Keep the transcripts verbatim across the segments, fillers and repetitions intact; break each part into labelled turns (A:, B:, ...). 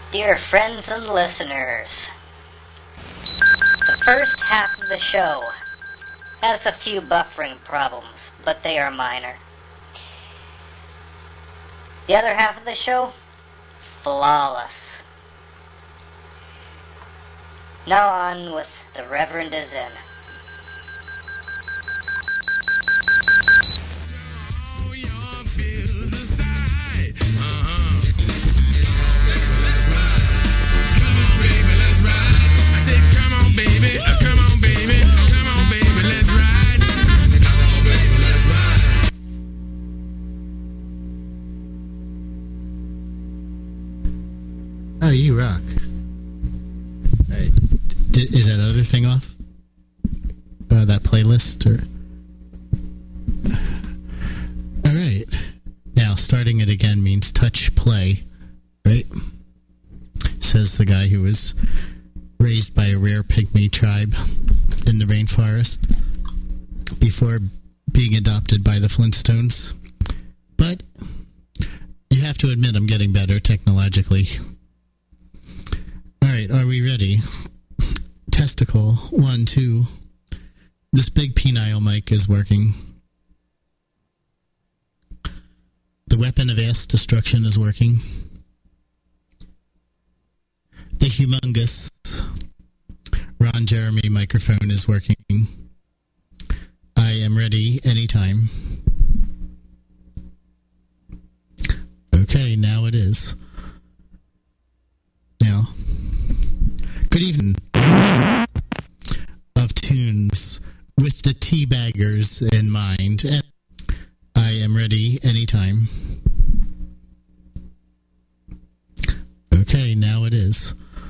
A: Dear friends and listeners, the first half of the show has a few buffering problems, but they are minor. The other half of the show, flawless. Now on with The Reverend Is In.
B: Oh, you rock. Right. D- is that other thing off? Uh, that playlist? Or... All right. Now, starting it again means touch play, right? Says the guy who was raised by a rare pygmy tribe in the rainforest before being adopted by the Flintstones. But you have to admit I'm getting better technologically. All right, are we ready? Testicle, one, two. This big penile mic is working. The weapon of ass destruction is working. The humongous Ron Jeremy microphone is working. I am ready anytime. Okay, now it is. Now, good evening. Of tunes with the teabaggers in mind. And I am ready anytime. Okay, now it is.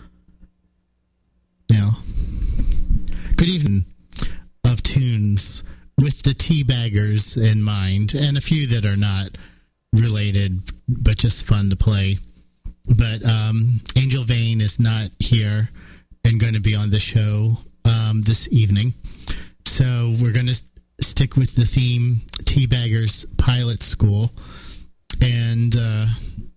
B: Now, good evening. Of tunes with the teabaggers in mind, and a few that are not related, but just fun to play. But um, Angel Vane is not here and going to be on the show um, this evening. So we're going to stick with the theme Teabaggers Pilot School. And uh,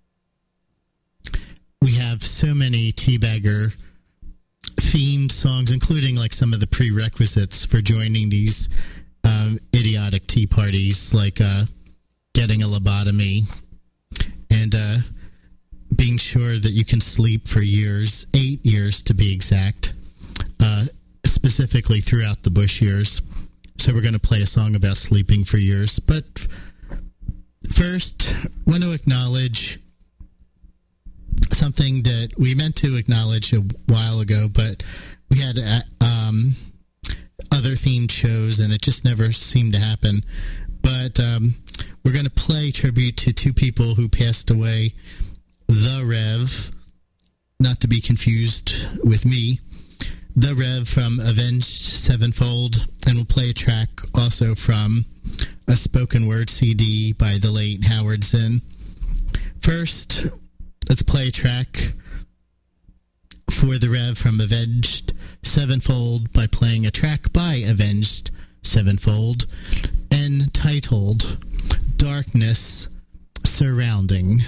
B: we have so many Teabagger themed songs, including like some of the prerequisites for joining these um, idiotic tea parties, like uh, getting a lobotomy and uh, being sure that you can sleep for years, eight years to be exact, uh, specifically throughout the Bush years. So we're going to play a song about sleeping for years. But first, I want to acknowledge something that we meant to acknowledge a while ago, but we had um, other themed shows, and it just never seemed to happen. But um, we're going to play tribute to two people who passed away. The Rev, not to be confused with me, The Rev from Avenged Sevenfold, and we'll play a track also from a spoken word C D by the late Howard Zinn. First, let's play a track for The Rev from Avenged Sevenfold by playing a track by Avenged Sevenfold entitled Darkness Surrounding.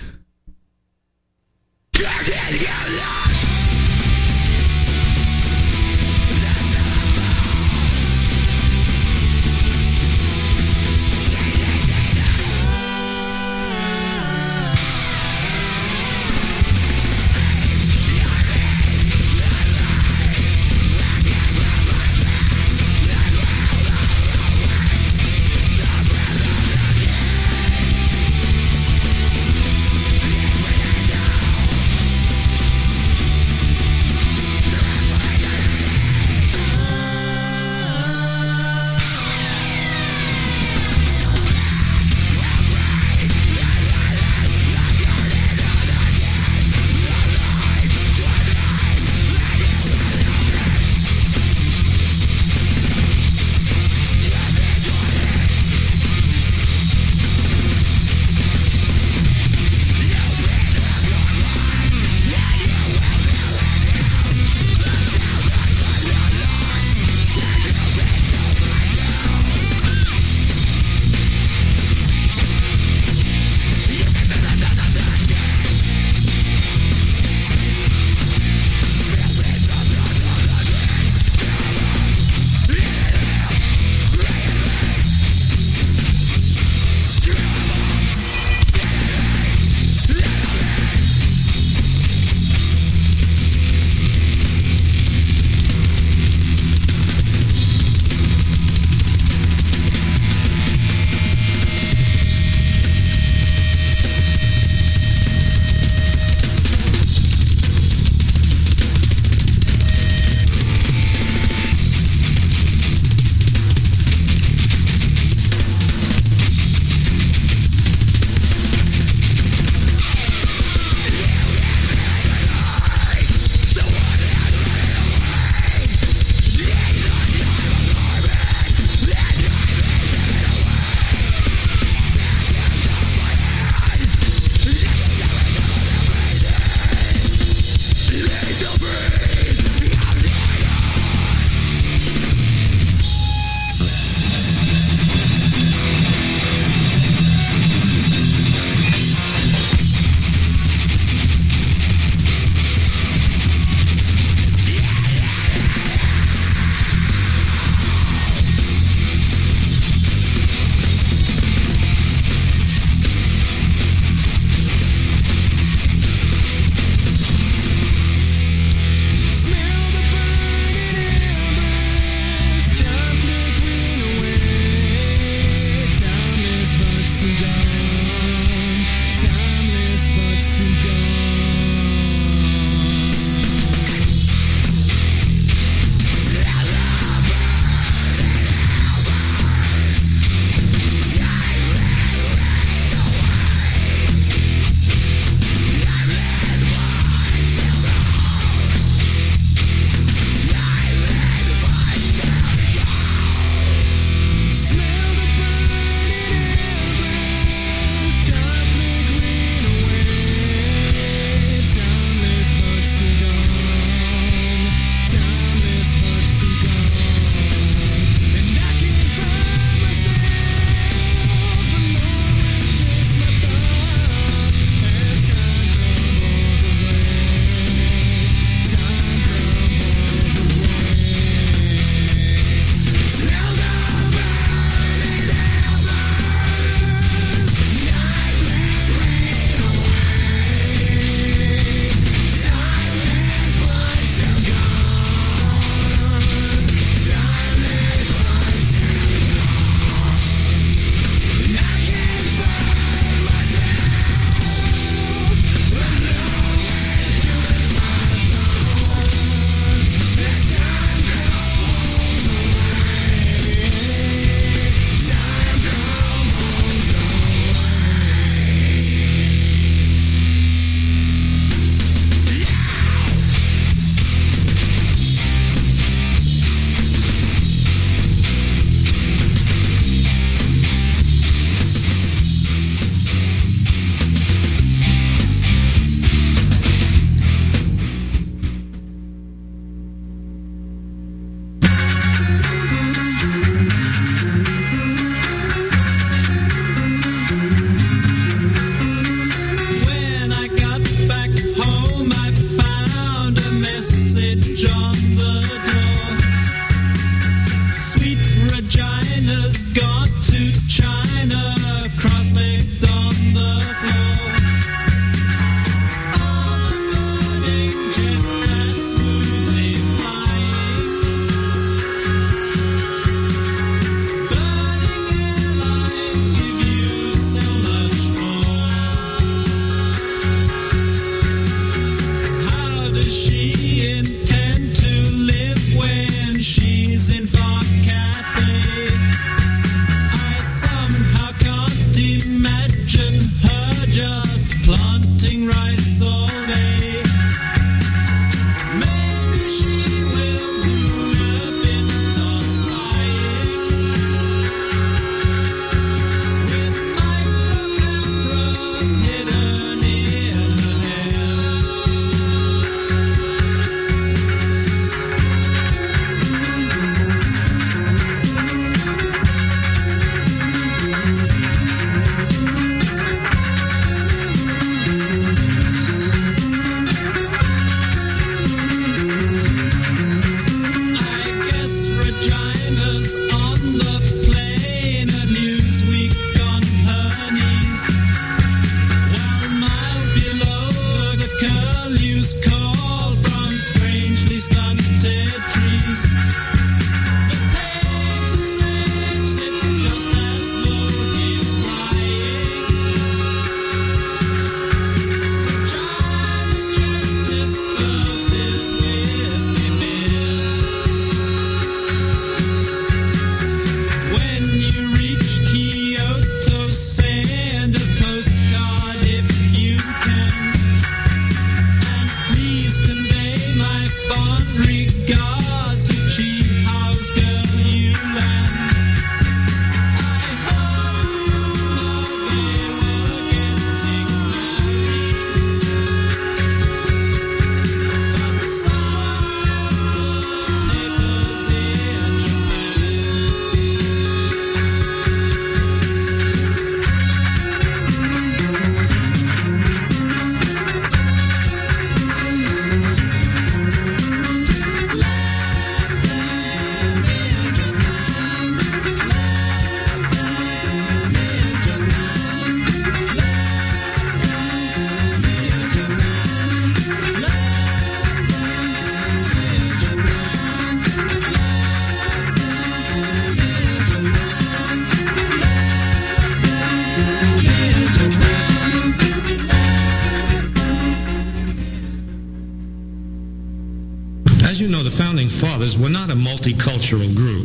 C: as you know, the Founding Fathers were not a multicultural group.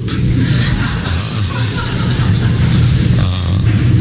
C: Uh, uh,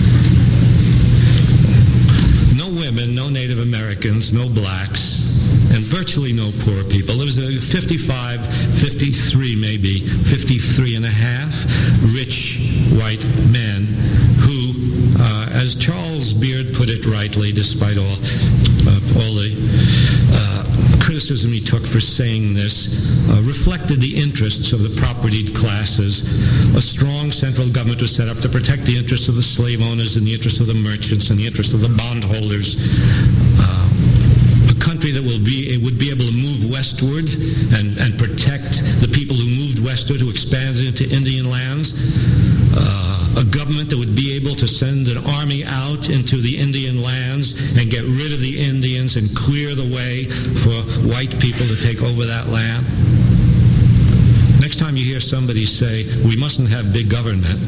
C: no women, no Native Americans, no blacks, and virtually no poor people. There was a fifty-five, fifty-three maybe, fifty-three and a half rich white men who, uh, as Charles Beard put it rightly, despite all, uh, all the uh, criticism he took for saying this, uh, reflected the interests of the propertied classes. A strong central government was set up to protect the interests of the slave owners and the interests of the merchants and the interests of the bondholders. Uh, country that will be it would be able to move westward and, and protect the people who moved westward, who expanded into Indian lands. Uh, a government that would be able to send an army out into the Indian lands and get rid of the Indians and clear the way for white people to take over that land. Next time you hear somebody say, we mustn't have big government,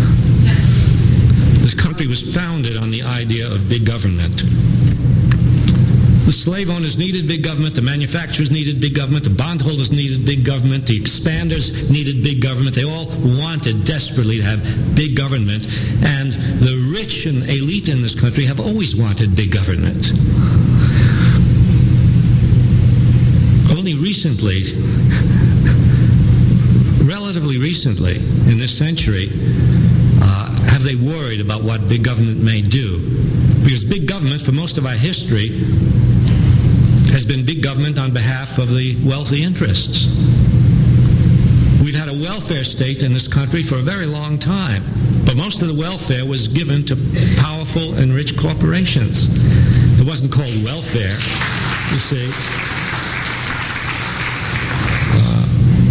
C: this country was founded on the idea of big government. The slave owners needed big government, the manufacturers needed big government, the bondholders needed big government, the expanders needed big government. They all wanted desperately to have big government. And the rich and elite in this country have always wanted big government. Only recently, relatively recently, in this century, uh, have they worried about what big government may do. Because big government, for most of our history, has been big government on behalf of the wealthy interests. We've had a welfare state in this country for a very long time, but most of the welfare was given to powerful and rich corporations. It wasn't called welfare, you see. Uh,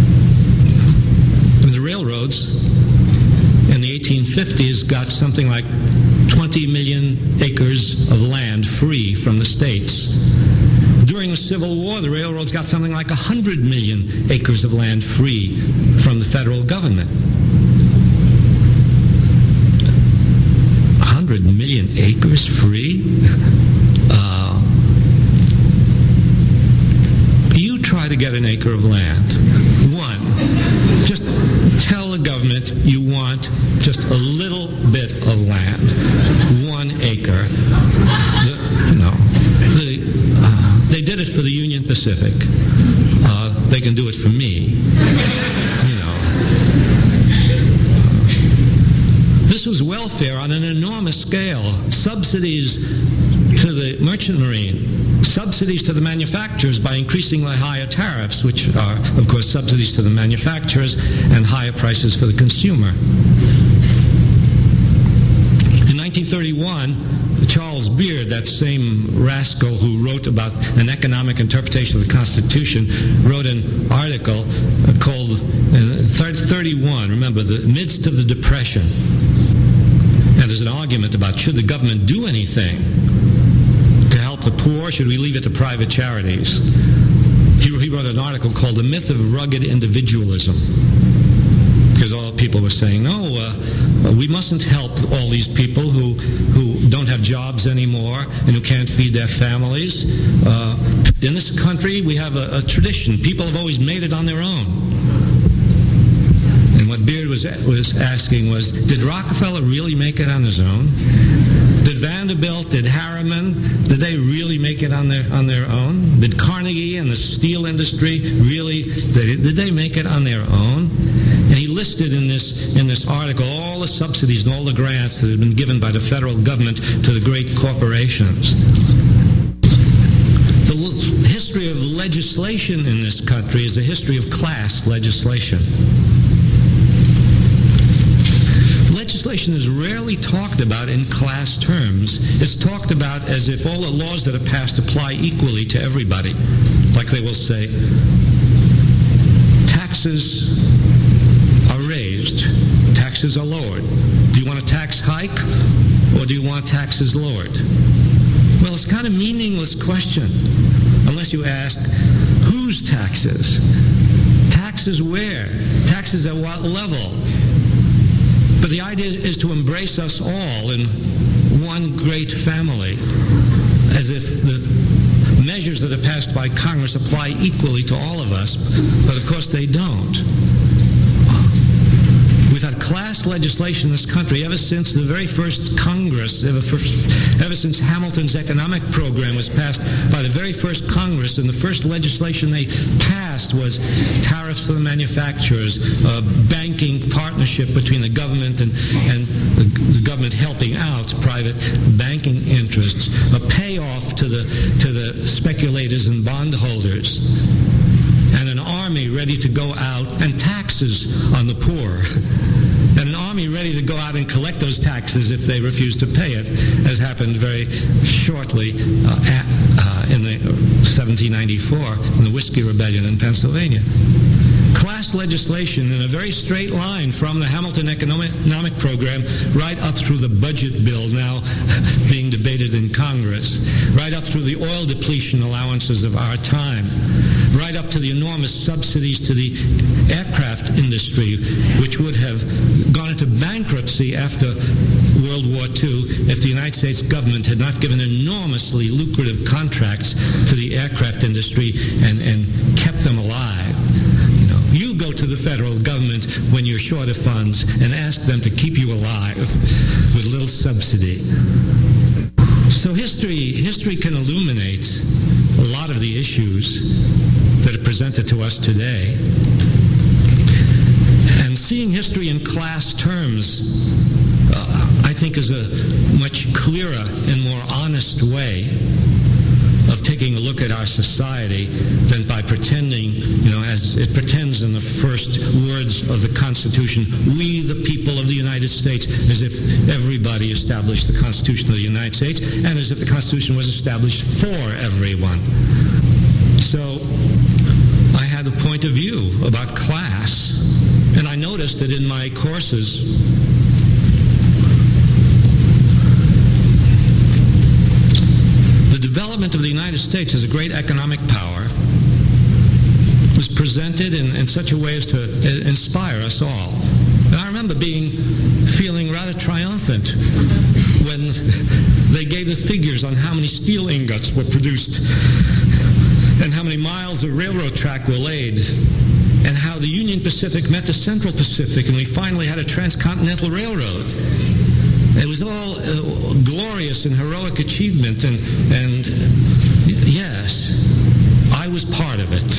C: the railroads in the eighteen fifties got something like twenty million acres of land free from the states. During the Civil War, the railroads got something like one hundred million acres of land free from the federal government. one hundred million acres free? Uh, you try to get an acre of land. One, just tell the government you want just a little bit of land. One acre. The, you know, the, uh, they did it for the Union Pacific. Uh, they can do it for me. You know. This was welfare on an enormous scale. Subsidies to the merchant marine. Subsidies to the manufacturers by increasing the higher tariffs, which are, of course, subsidies to the manufacturers and higher prices for the consumer. In nineteen thirty-one, Charles Beard, that same rascal who wrote about an economic interpretation of the Constitution, wrote an article called uh, thirty-one, remember, the midst of the Depression. And there's an argument about should the government do anything to help the poor, should we leave it to private charities? He, he wrote an article called The Myth of Rugged Individualism. Because all people were saying, no, uh, we mustn't help all these people who, who don't have jobs anymore and who can't feed their families. Uh, in this country, we have a, a tradition. People have always made it on their own. And what Beard was, was asking was, did Rockefeller really make it on his own? Did Vanderbilt, did Harriman, did they really make it on their on their own? Did Carnegie and the steel industry really, did, did they make it on their own? And he listed in this in this article all the subsidies and all the grants that had been given by the federal government to the great corporations. The l- history of legislation in this country is a history of class legislation. Legislation is rarely talked about in class terms. It's talked about as if all the laws that are passed apply equally to everybody. Like they will say, taxes are raised, taxes are lowered. Do you want a tax hike or do you want taxes lowered? Well, it's kind of a meaningless question unless you ask, whose taxes? Taxes where? Taxes at what level? But the idea is to embrace us all in one great family, as if the measures that are passed by Congress apply equally to all of us, but of course they don't. We've had class legislation in this country ever since the very first Congress, ever, first, ever since Hamilton's economic program was passed by the very first Congress, and the first legislation they passed was tariffs for the manufacturers, a banking partnership between the government and, and the government helping out private banking interests, a payoff to the, to the speculators and bondholders, and an army ready to go out, and taxes on the poor, and an army ready to go out and collect those taxes if they refuse to pay it, as happened very shortly uh, at, uh, in the seventeen ninety-four in the Whiskey Rebellion in Pennsylvania. Class legislation in a very straight line from the Hamilton economic, economic program right up through the budget bill now being debated in Congress, right up through the oil depletion allowances of our time, right up to the enormous subsidies to the aircraft industry, which would have gone into bankruptcy after World War Two if the United States government had not given enormously lucrative contracts to the aircraft industry and, and kept them alive. You know, you go to the federal government when you're short of funds and ask them to keep you alive with a little subsidy. So history, history can illuminate a lot of the issues that are presented to us today. And seeing history in class terms, uh, I think, is a much clearer and more honest way of taking a look at our society than by pretending, you know, as it pretends in the first words of the Constitution, we the people of the United States, as if everybody established the Constitution of the United States, and as if the Constitution was established for everyone. So I had a point of view about class, and I noticed that in my courses, the development of the United States as a great economic power was presented in, in such a way as to inspire us all. And I remember being, feeling rather triumphant when they gave the figures on how many steel ingots were produced and how many miles of railroad track were laid, and how the Union Pacific met the Central Pacific, and we finally had a transcontinental railroad. It was all uh, glorious and heroic achievement, and, and yes, I was part of it.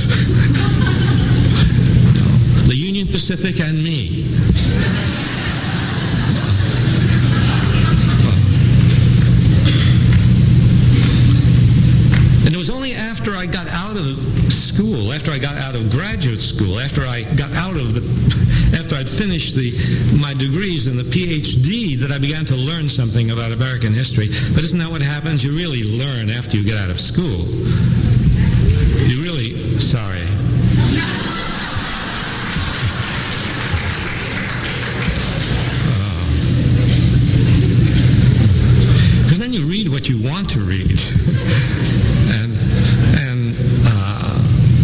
C: The Union Pacific and me. And it was only after I got out of school, after I got out of graduate school, after I got out of the, after I'd finished the, my degrees and the P H D, that I began to learn something about American history. But isn't that what happens? You really learn after you get out of school. You really, sorry. Because then you read what you want to read. and, and, uh,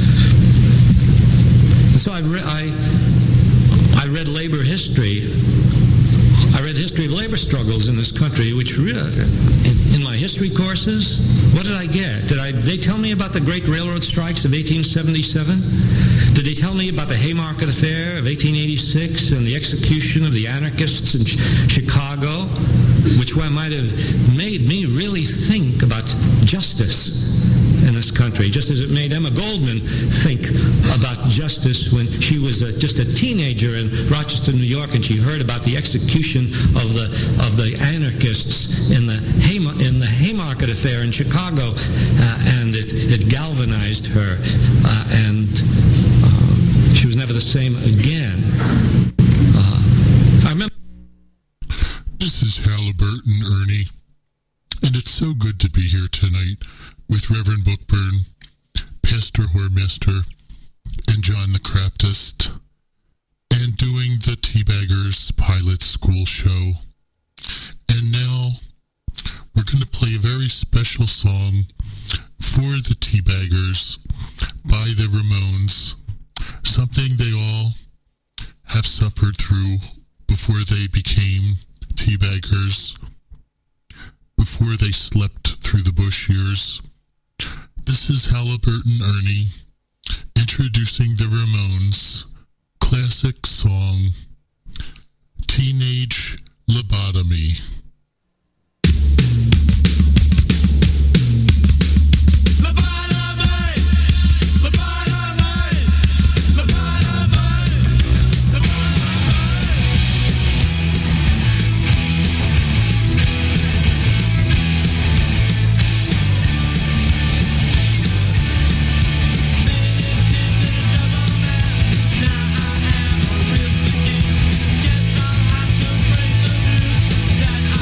C: so I, re- I, I read labor history. I read history of labor struggles in this country, which really, in, in my history courses, what did I get? Did I, they tell me about the great railroad strikes of eighteen seventy-seven? Did they tell me about the Haymarket Affair of eighteen eighty-six and the execution of the anarchists in Chicago, which might have made me really think about justice in this country, just as it made Emma Goldman think about justice when she was a, just a teenager in Rochester, New York, and she heard about the execution of the of the anarchists in the Hay, in the Haymarket Affair in Chicago, uh, and it, it galvanized her, uh, and uh, she was never the same again. Uh, I remember.
D: This is Halliburton, Ernie, and it's so good to be here tonight with Reverend Bookburn, Pastor Whoremester, and John the Craptist, and doing the Teabaggers Pilot School Show. And now we're going to play a very special song for the Teabaggers by the Ramones, something they all have suffered through before they became Teabaggers, before they slept through the Bush years. This is Halliburton Ernie introducing the Ramones' classic song, Teenage Lobotomy.
E: That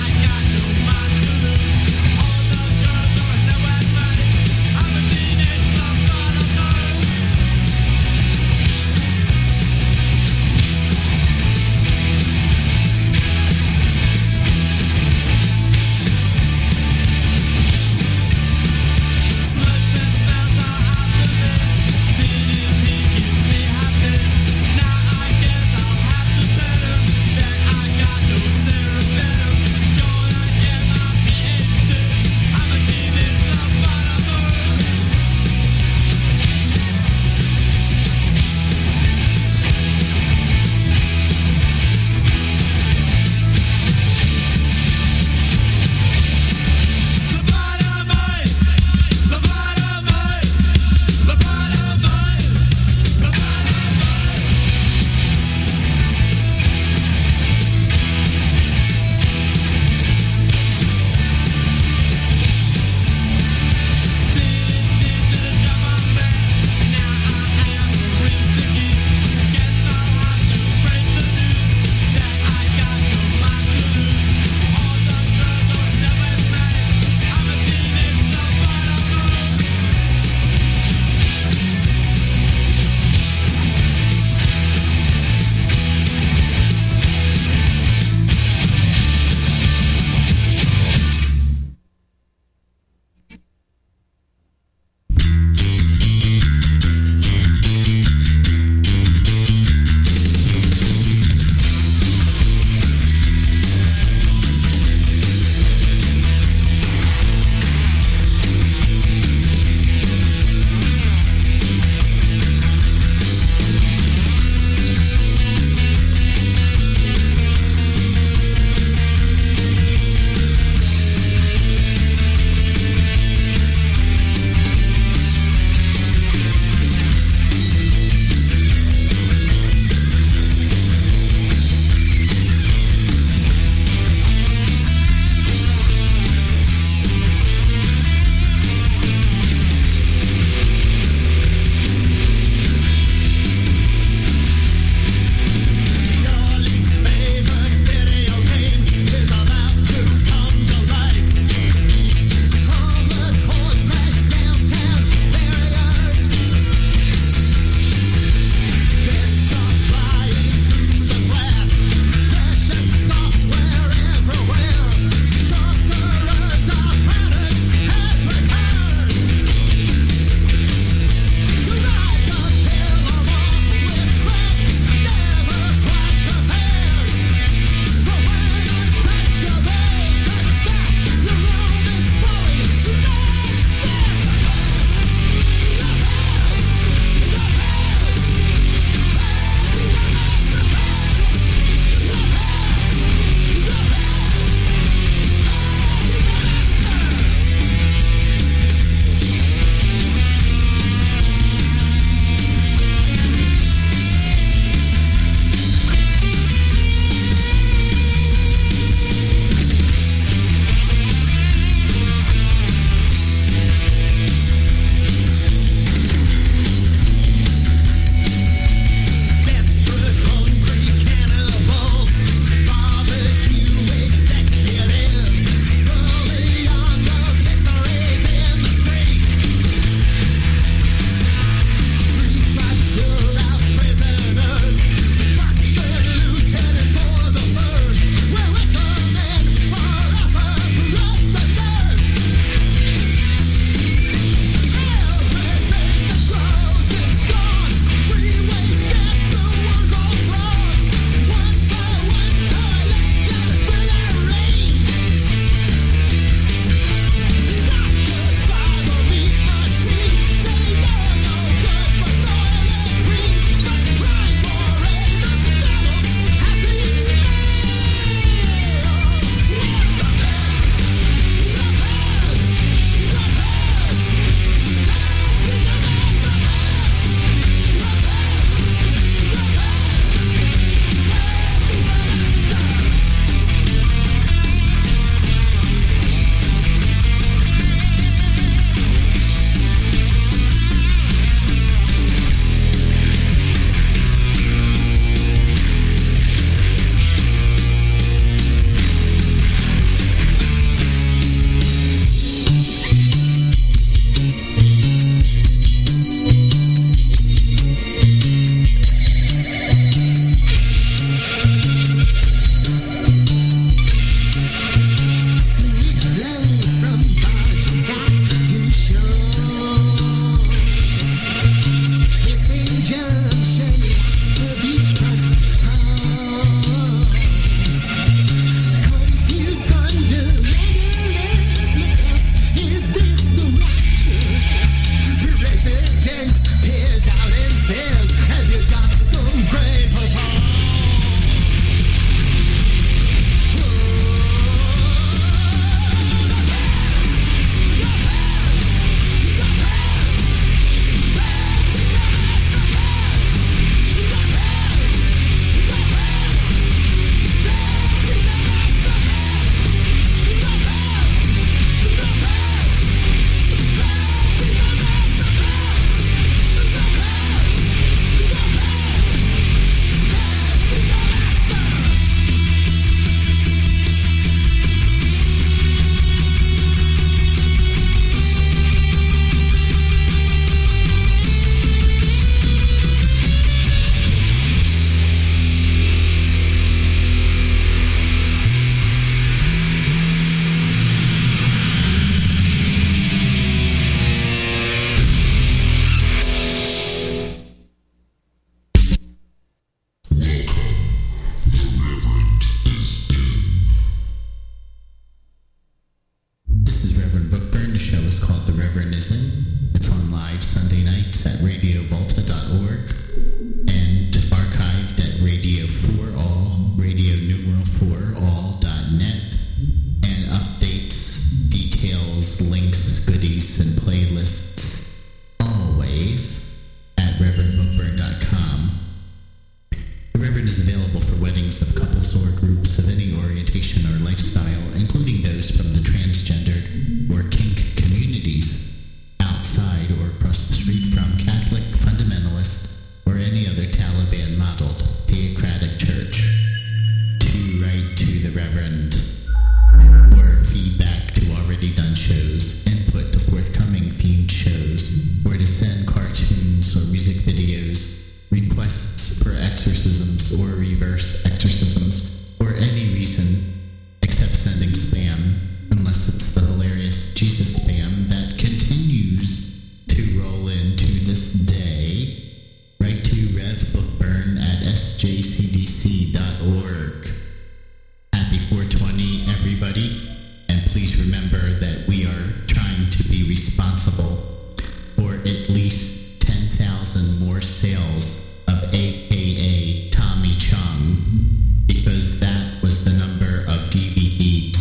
B: Medicine. It's on live Sunday nights at radio volta dot org and archived at Radio four all, radio numeral four all dot net, and updates, details, links, goodies, and playlists always at reverend bookburn dot com. The Reverend is available for weddings of couples or groups of any orientation or lifestyle, including those from the transgendered or kink communities, outside or across the street from Catholic, fundamentalist, or any other Taliban-modeled theocratic church. To write to the Reverend, or feedback to already done shows, input to forthcoming themed shows, or to send cartoons or music videos, requests for exorcisms or reverse exorcisms, or any reason except sending spam, unless it's the hilarious Jesus spam that continues to roll in to this day. Write to Rev Bookburn at s j c d c dot org. Happy four twenty, everybody, and please remember that we are trying to be responsible for at least ten thousand more sales of A K A Tommy Chung, because that was the number of D V Ds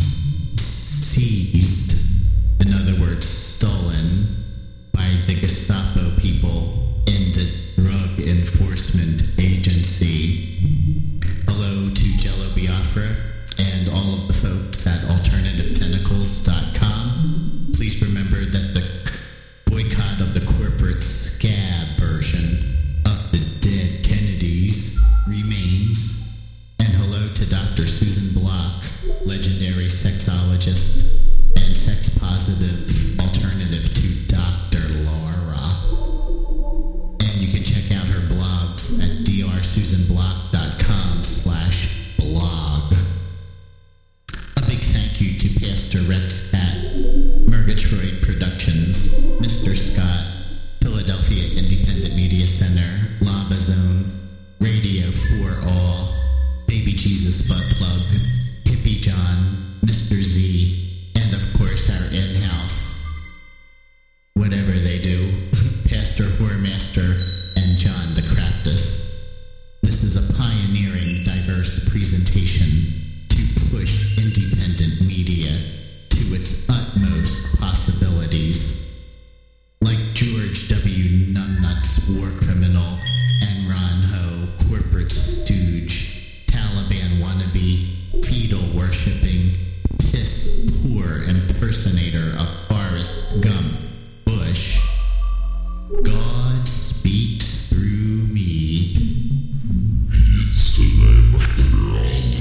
B: seized, in other words, stolen, by the Gestapo people in the Drug Enforcement Agency. Hello to Jello Biafra and all of the folks at alternative tentacles dot com. Please remember that the boycott of the corporate scab version of the dead Kennedys remains. And hello to Doctor Susan Block, legendary sexologist and sex-positive alternative to Doctor Laura. And you can check out her blogs at d r susan block dot com slash blog. A big thank you to Pastor Rex at Murgatroyd Productions, Mister Scott, Philadelphia Independent Media Center, Lava Zone, Radio four all, Baby Jesus Butt Plug, Hippie John, Mister Z, and of course our in-house, whatever they do, Pastor Whoremaster and John the Craptus. This is a pioneering, diverse presentation to push independent media to its utmost possibilities. Like George W. Numbnuts, war criminal, and Ron Ho, corporate stooge, Taliban wannabe, fetal worshipping, piss poor impersonator of Forrest Gump Bush. God speaks through me.
D: It's the name of the world.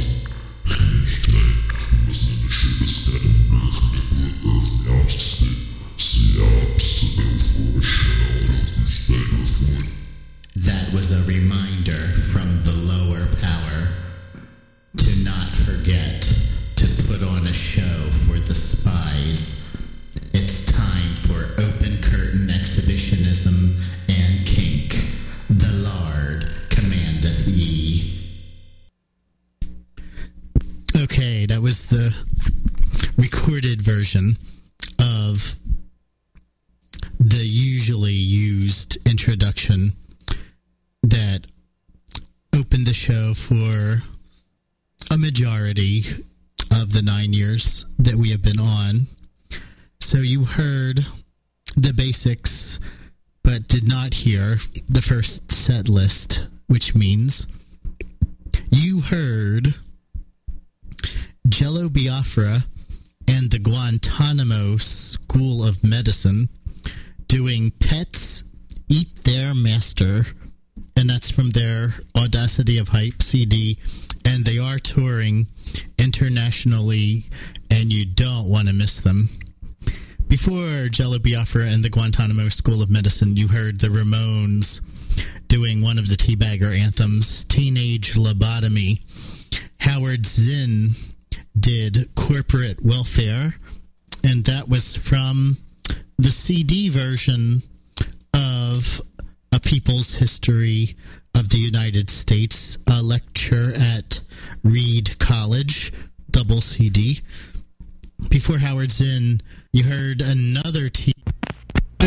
B: That was a reminder from the lower power to not forget to put on a show for the spies. It's time for open curtain exhibitionism and kink. The Lord commandeth ye. Okay, that was the recorded version of the usually used introduction that opened the show for a majority of the nine years that we have been on. So you heard the basics, but did not hear the first set list, which means you heard Jello Biafra and the Guantanamo School of Medicine doing Pets Eat Their Master, and that's from their Audacity of Hype C D, and they are touring internationally, and you don't want to miss them. Before Jello Biafra and the Guantanamo School of Medicine, you heard the Ramones doing one of the Teabagger anthems, Teenage Lobotomy. Howard Zinn did Corporate Welfare, and that was from the C D version of A People's History of the United States, a lecture at Reed College, double C D. Before Howard Zinn, you heard another T.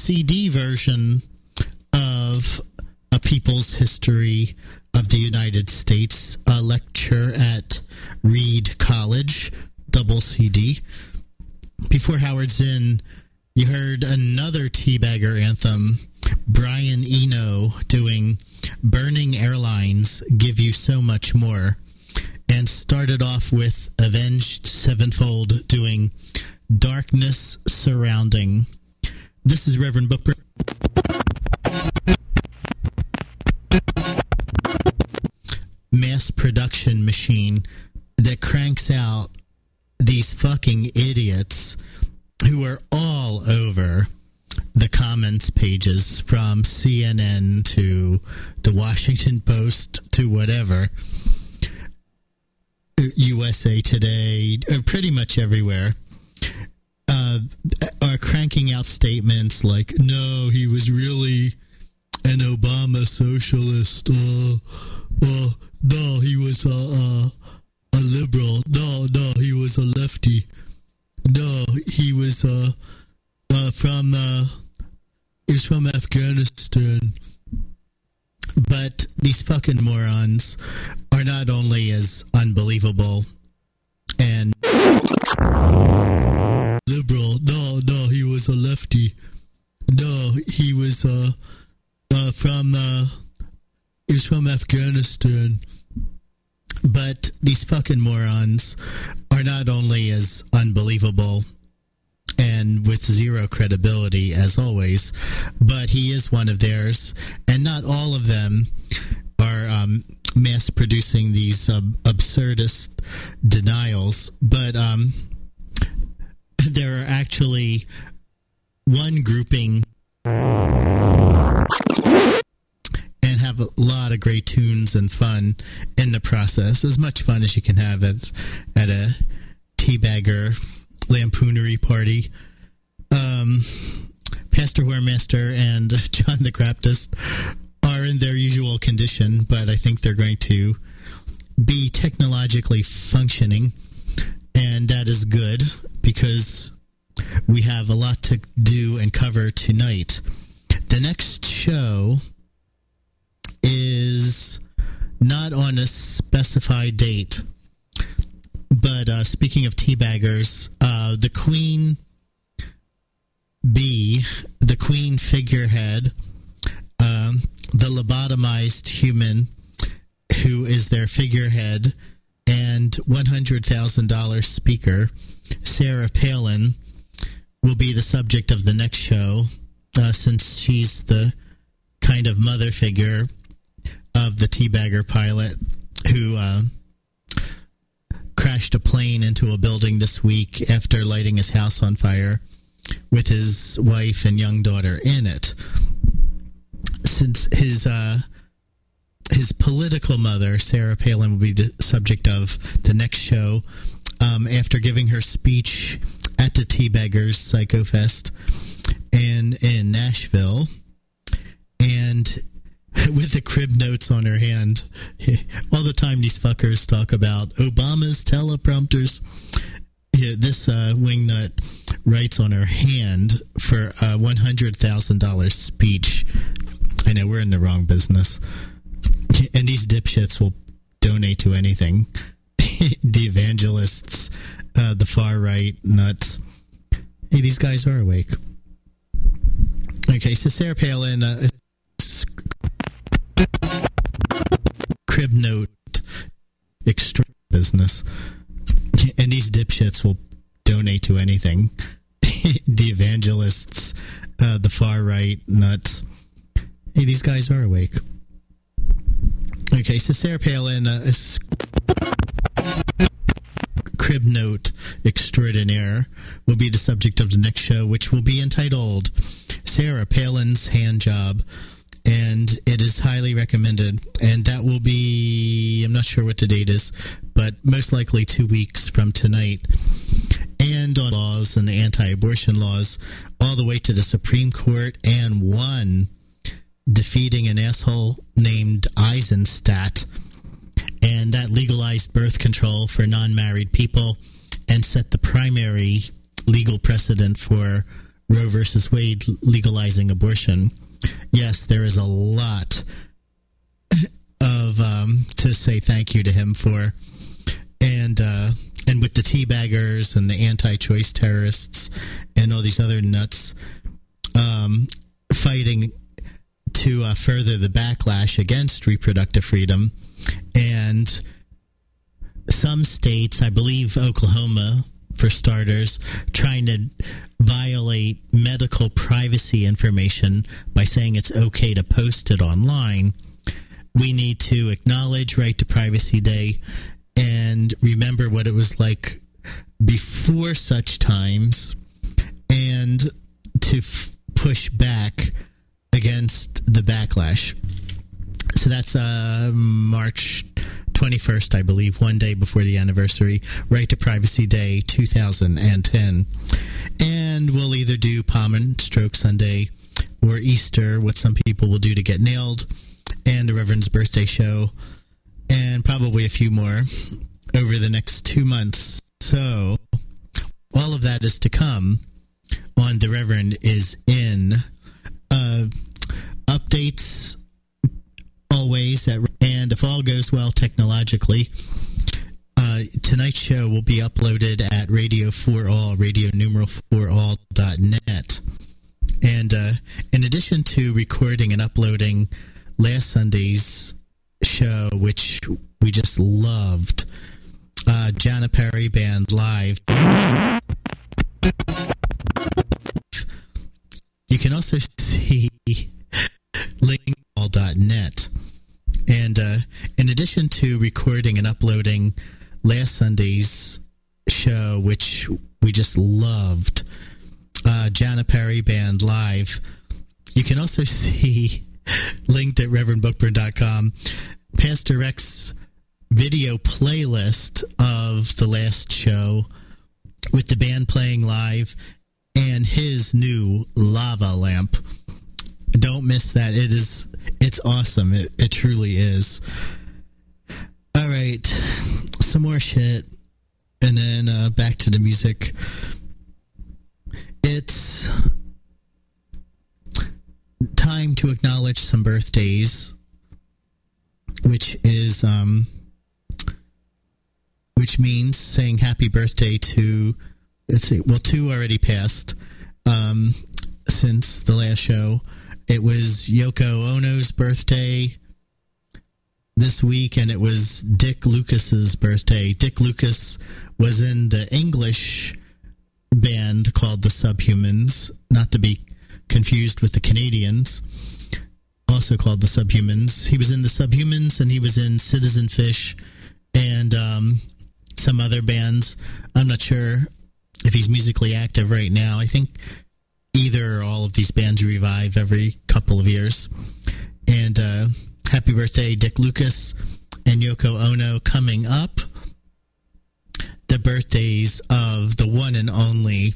B: C D version of A People's History of the United States, a lecture at Reed College, double C D. Before Howard Zinn, you heard another Teabagger anthem, Brian Eno doing Burning Airlines, Give You So Much More, and started off with Avenged Sevenfold doing Darkness Surrounding. This is Reverend Bookburn. Mass production machine that cranks out these fucking idiots who are all over the comments pages, from C N N to the Washington Post to whatever, U S A Today, pretty much everywhere, uh, are cranking out statements like, no, he was really an Obama socialist, uh, uh, no, he was a, a, a liberal, no, no, he was a lefty, no, he was uh, uh, from, uh, he was from Afghanistan. But these fucking morons are not only as unbelievable and liberal, no, no, he was a lefty, no, he was uh, uh, from, uh, he was from Afghanistan. But these fucking morons are not only as unbelievable and with zero credibility, as always, but he is one of theirs, and not all of them are um, mass-producing these uh, absurdist denials, but um, there are actually one grouping and have a lot of great tunes and fun in the process, as much fun as you can have at, at a Teabagger lampoonery party. Um, Pastor Whoremaster and John the Craptist are in their usual condition, but I think they're going to be technologically functioning, and that is good because we have a lot to do and cover tonight. The next show is not on a specified date, but uh, speaking of teabaggers, uh, the Queen Bee, the Queen figurehead, um, the lobotomized human who is their figurehead, and one hundred thousand dollars speaker, Sarah Palin, will be the subject of the next show, uh, since she's the kind of mother figure of the Teabagger pilot who uh, crashed a plane into a building this week after lighting his house on fire with his wife and young daughter in it. Since his uh, his political mother, Sarah Palin, will be the subject of the next show, um, after giving her speech at the Teabaggers Psycho Fest and in Nashville, and with the crib notes on her hand. All the time these fuckers talk about Obama's teleprompters. Yeah, this uh, wingnut writes on her hand for a one hundred thousand dollars speech. I know, we're in the wrong business. And these dipshits will donate to anything. The evangelists, uh, the far right nuts. Hey, these guys are awake. Okay, so Sarah Palin, uh, crib note, extra business. And these dipshits will donate to anything. The evangelists, uh, the far right nuts. Hey, these guys are awake. Okay, so Sarah Palin, uh, crib note extraordinaire, will be the subject of the next show, which will be entitled Sarah Palin's Hand Job, and it is highly recommended. And that will be, I'm not sure what the date is, but most likely two weeks from tonight. And on laws and the anti-abortion laws, all the way to the Supreme Court, and won, defeating an asshole named Eisenstadt, and that legalized birth control for non-married people and set the primary legal precedent for Roe versus Wade legalizing abortion. Yes, there is a lot of um, to say thank you to him for, and uh, and with the teabaggers and the anti-choice terrorists and all these other nuts um, fighting to uh, further the backlash against reproductive freedom. And some states, I believe Oklahoma, for starters, trying to violate medical privacy information by saying it's okay to post it online. We need to acknowledge Right to Privacy Day and remember what it was like before such times, and to f- push back against the backlash. So that's uh, March twenty-first, I believe, one day before the anniversary, Right to Privacy Day two thousand ten. And we'll either do Palm and Stroke Sunday or Easter, what some people will do to get nailed, and the Reverend's birthday show, and probably a few more over the next two months. So all of that is to come on The Reverend is In. Uh, updates always, at, and if all goes well technologically, uh, tonight's show will be uploaded at Radio for All, radio numeral for all dot net. And uh, in addition to recording and uploading last Sunday's show, which we just loved, uh, Jana Perry Band Live, you can also see link all dot net. And uh, in addition to recording and uploading last Sunday's show, which we just loved, uh, Jana Perry Band Live, you can also see, linked at reverend bookburn dot com, Pastor Rex video playlist of the last show with the band playing live and his new lava lamp. Don't miss that. It is, it's awesome. It, it truly is. All right. Some more shit. And then uh, back to the music. It's time to acknowledge some birthdays, which is, um, which means saying happy birthday to, let's see, well, two already passed, um, since the last show. It was Yoko Ono's birthday this week, and it was Dick Lucas's birthday. Dick Lucas was in the English band called the Subhumans, not to be confused with the Canadians, also called the Subhumans. He was in the Subhumans, and he was in Citizen Fish and um, some other bands. I'm not sure if he's musically active right now. I think either or all of these bands revive every couple of years. And uh, happy birthday, Dick Lucas and Yoko Ono. Coming up, the birthdays of the one and only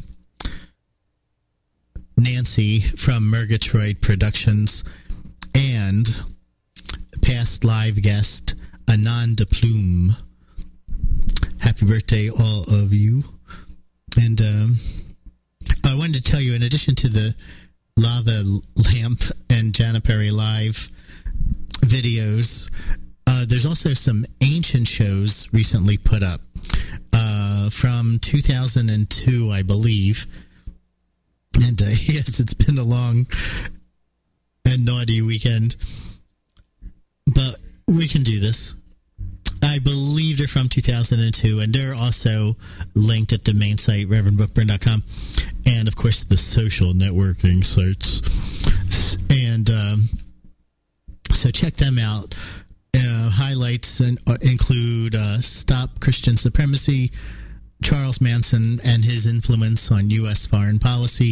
B: Nancy from Murgatroyd Productions and past live guest Anand de Plume. Happy birthday, all of you. And um, I wanted to tell you, in addition to the lava lamp and Jana Perry live videos, uh, there's also some ancient shows recently put up uh, from two thousand two, I believe. And uh, yes, it's been a long and naughty weekend, but we can do this. I believe they're from two thousand two, and they're also linked at the main site, reverend bookburn dot com, and, of course, the social networking sites. And um, so check them out. Uh, highlights in, uh, include uh, Stop Christian Supremacy, Charles Manson and his influence on U S foreign policy,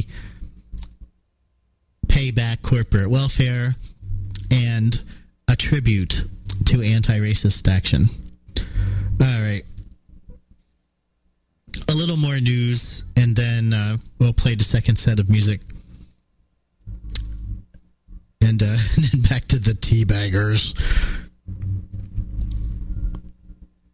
B: Payback Corporate Welfare, and a tribute to anti-racist action. All right. A little more news, and then uh, we'll play the second set of music. And, uh, and then back to the teabaggers.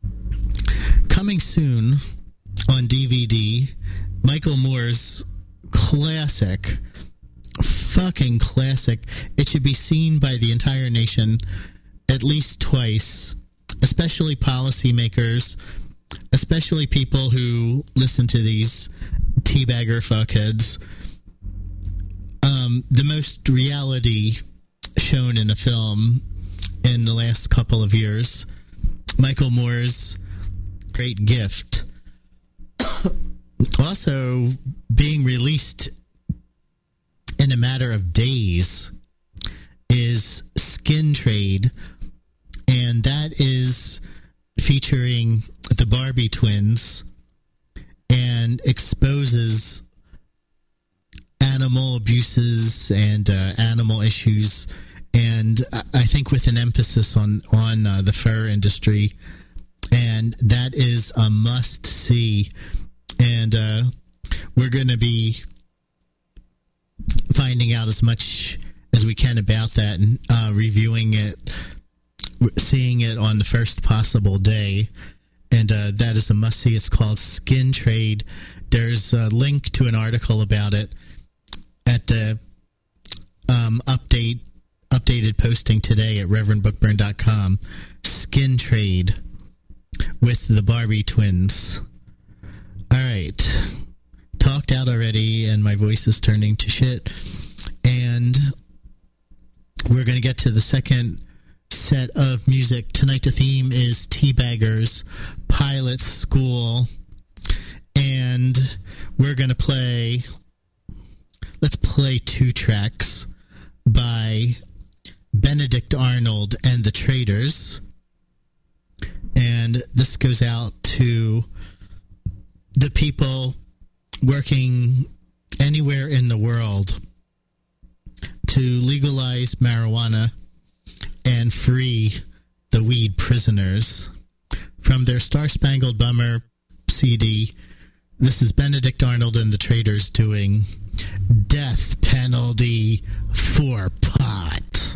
B: Coming soon on D V D, Michael Moore's classic, fucking classic. It should be seen by the entire nation at least twice, especially policymakers, especially people who listen to these teabagger fuckheads. Um, the most reality shown in a film in the last couple of years. Michael Moore's Great Gift. Also being released in a matter of days is Skin Trade, and that is featuring the Barbie twins and exposes animal abuses and uh, animal issues, and I think with an emphasis on on uh, the fur industry, and that is a must see. And uh, we're going to be finding out as much as we can about that and uh, reviewing it, seeing it on the first possible day. And uh, that is a must see. It's called Skin Trade. There's a link to an article about it at the um, update updated posting today at reverend bookburn dot com. Skin Trade with the Barbie twins. All right. Talked out already, and my voice is turning to shit. And we're going to get to the second set of music. Tonight the theme is Teabaggers Pilot School. And we're going to play... Let's play two tracks by Benedict Arnold and the Traders. And this goes out to the people working anywhere in the world to legalize marijuana and free the weed prisoners. From their Star Spangled Bummer C D, this is Benedict Arnold and the Traders doing Death Penalty for Pot.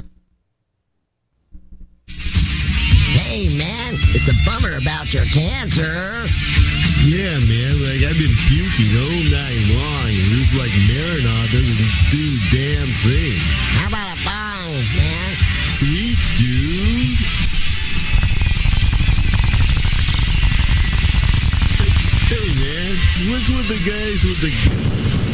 E: Hey, man, it's a bummer about your cancer.
F: Yeah, man, like, I've been puking all night long, and this, like, Marinol doesn't do a damn thing.
E: How about a bong, man?
F: Sweet, dude. Hey, man, what's with the guys with the...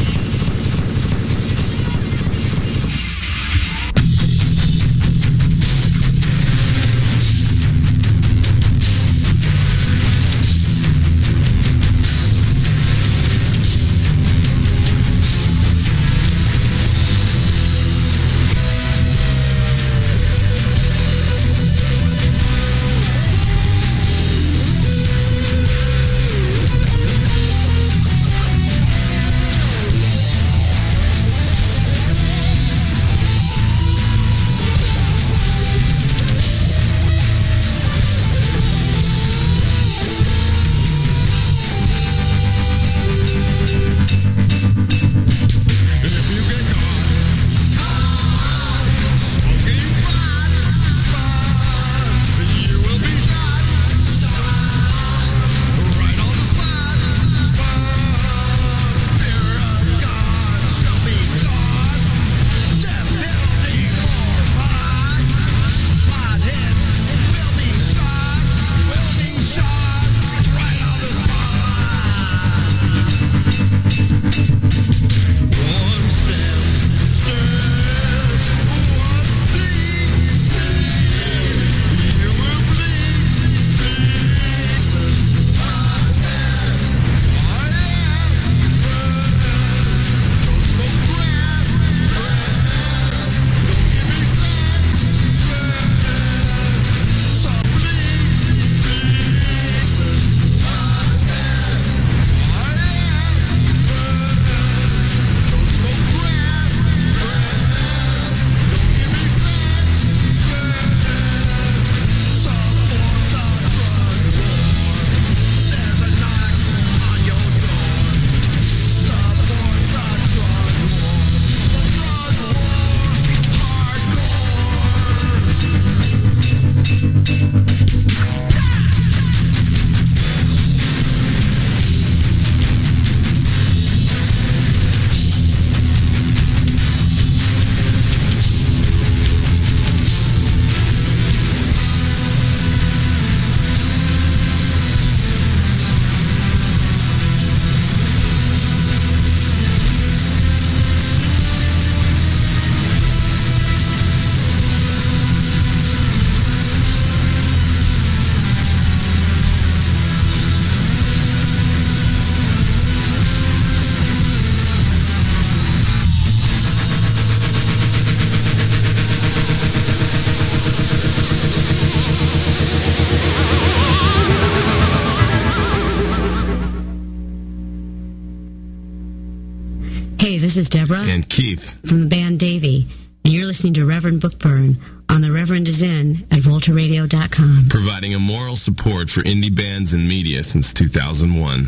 G: This is Deborah.
H: And Keith.
G: From the band Davy. And you're listening to Reverend Bookburn on The Reverend Is In at Volta Radio dot com.
H: Providing a moral support for indie bands and media since two thousand one.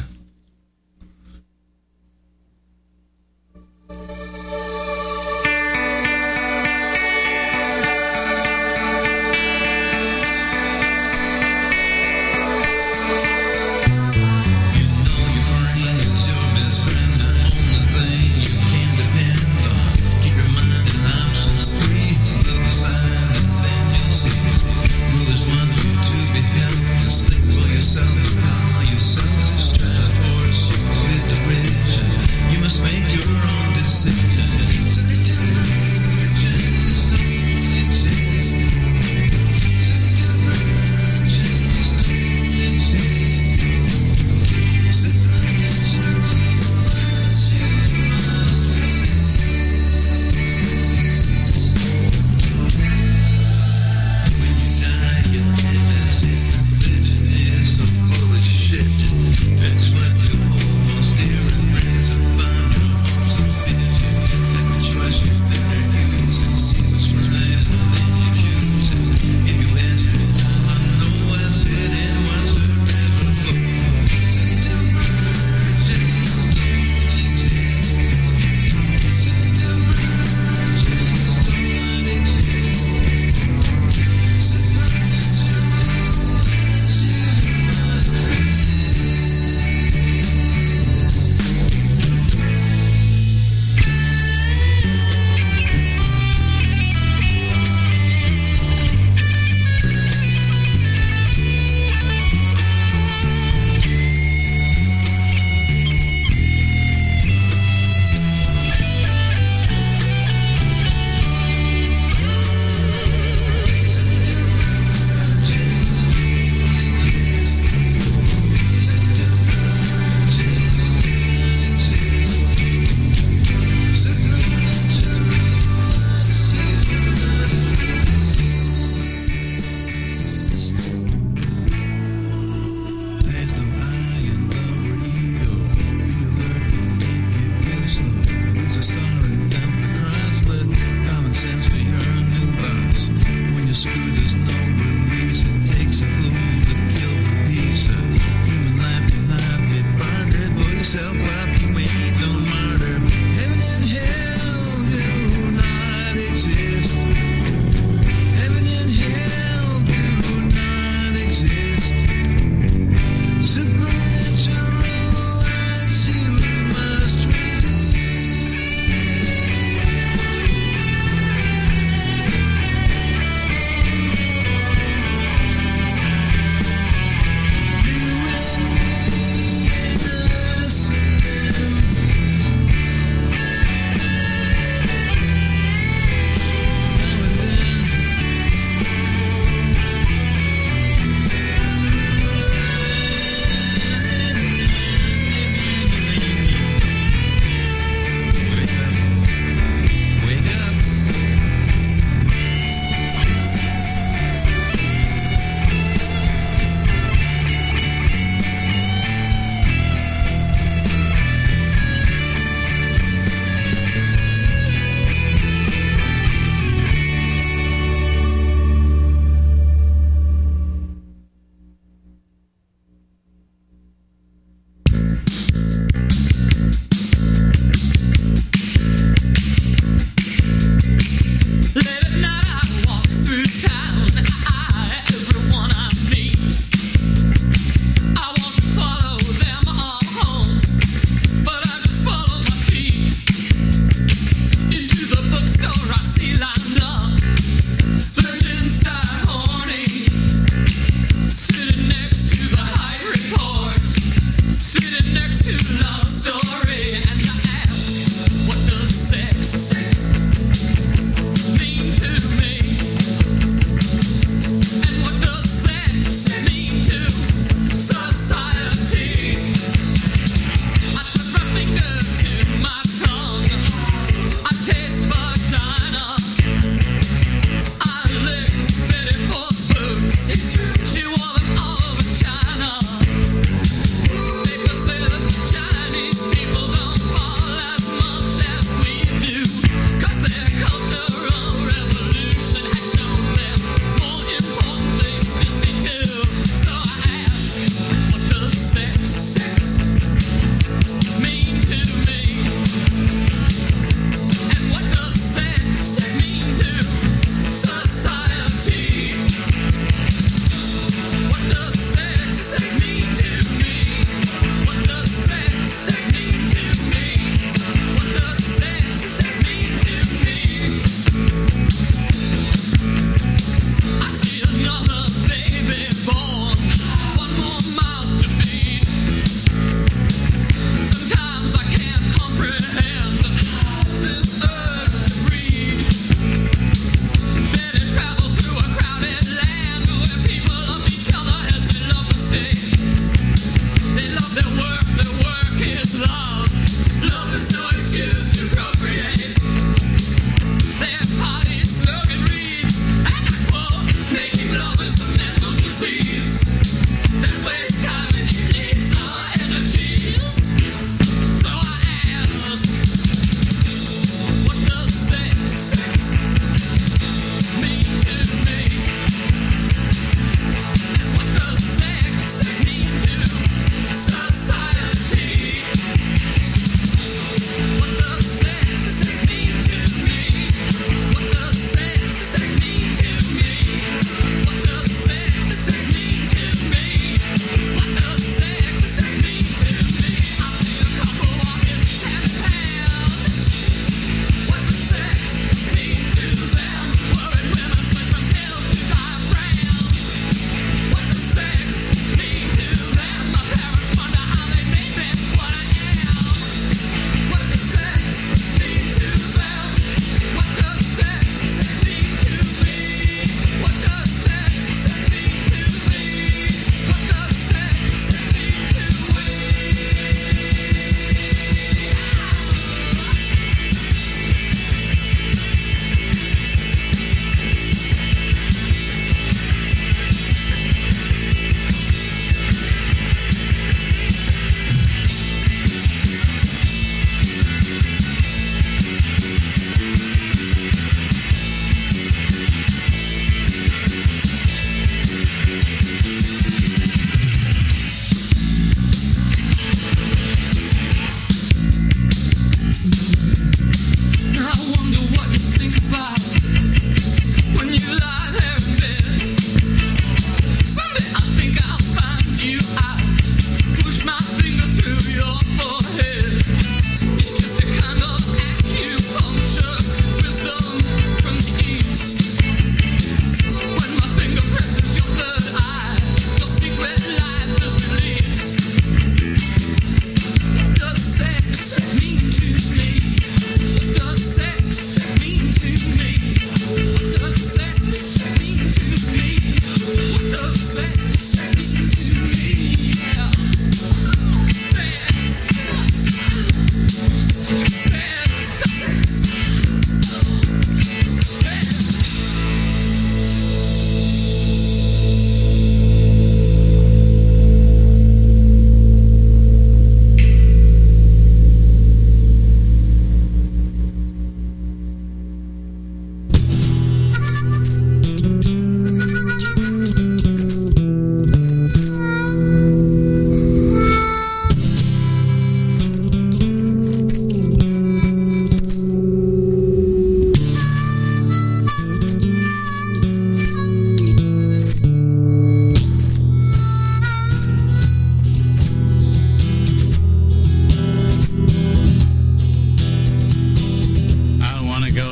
I: Yourself is power, yourself is strength.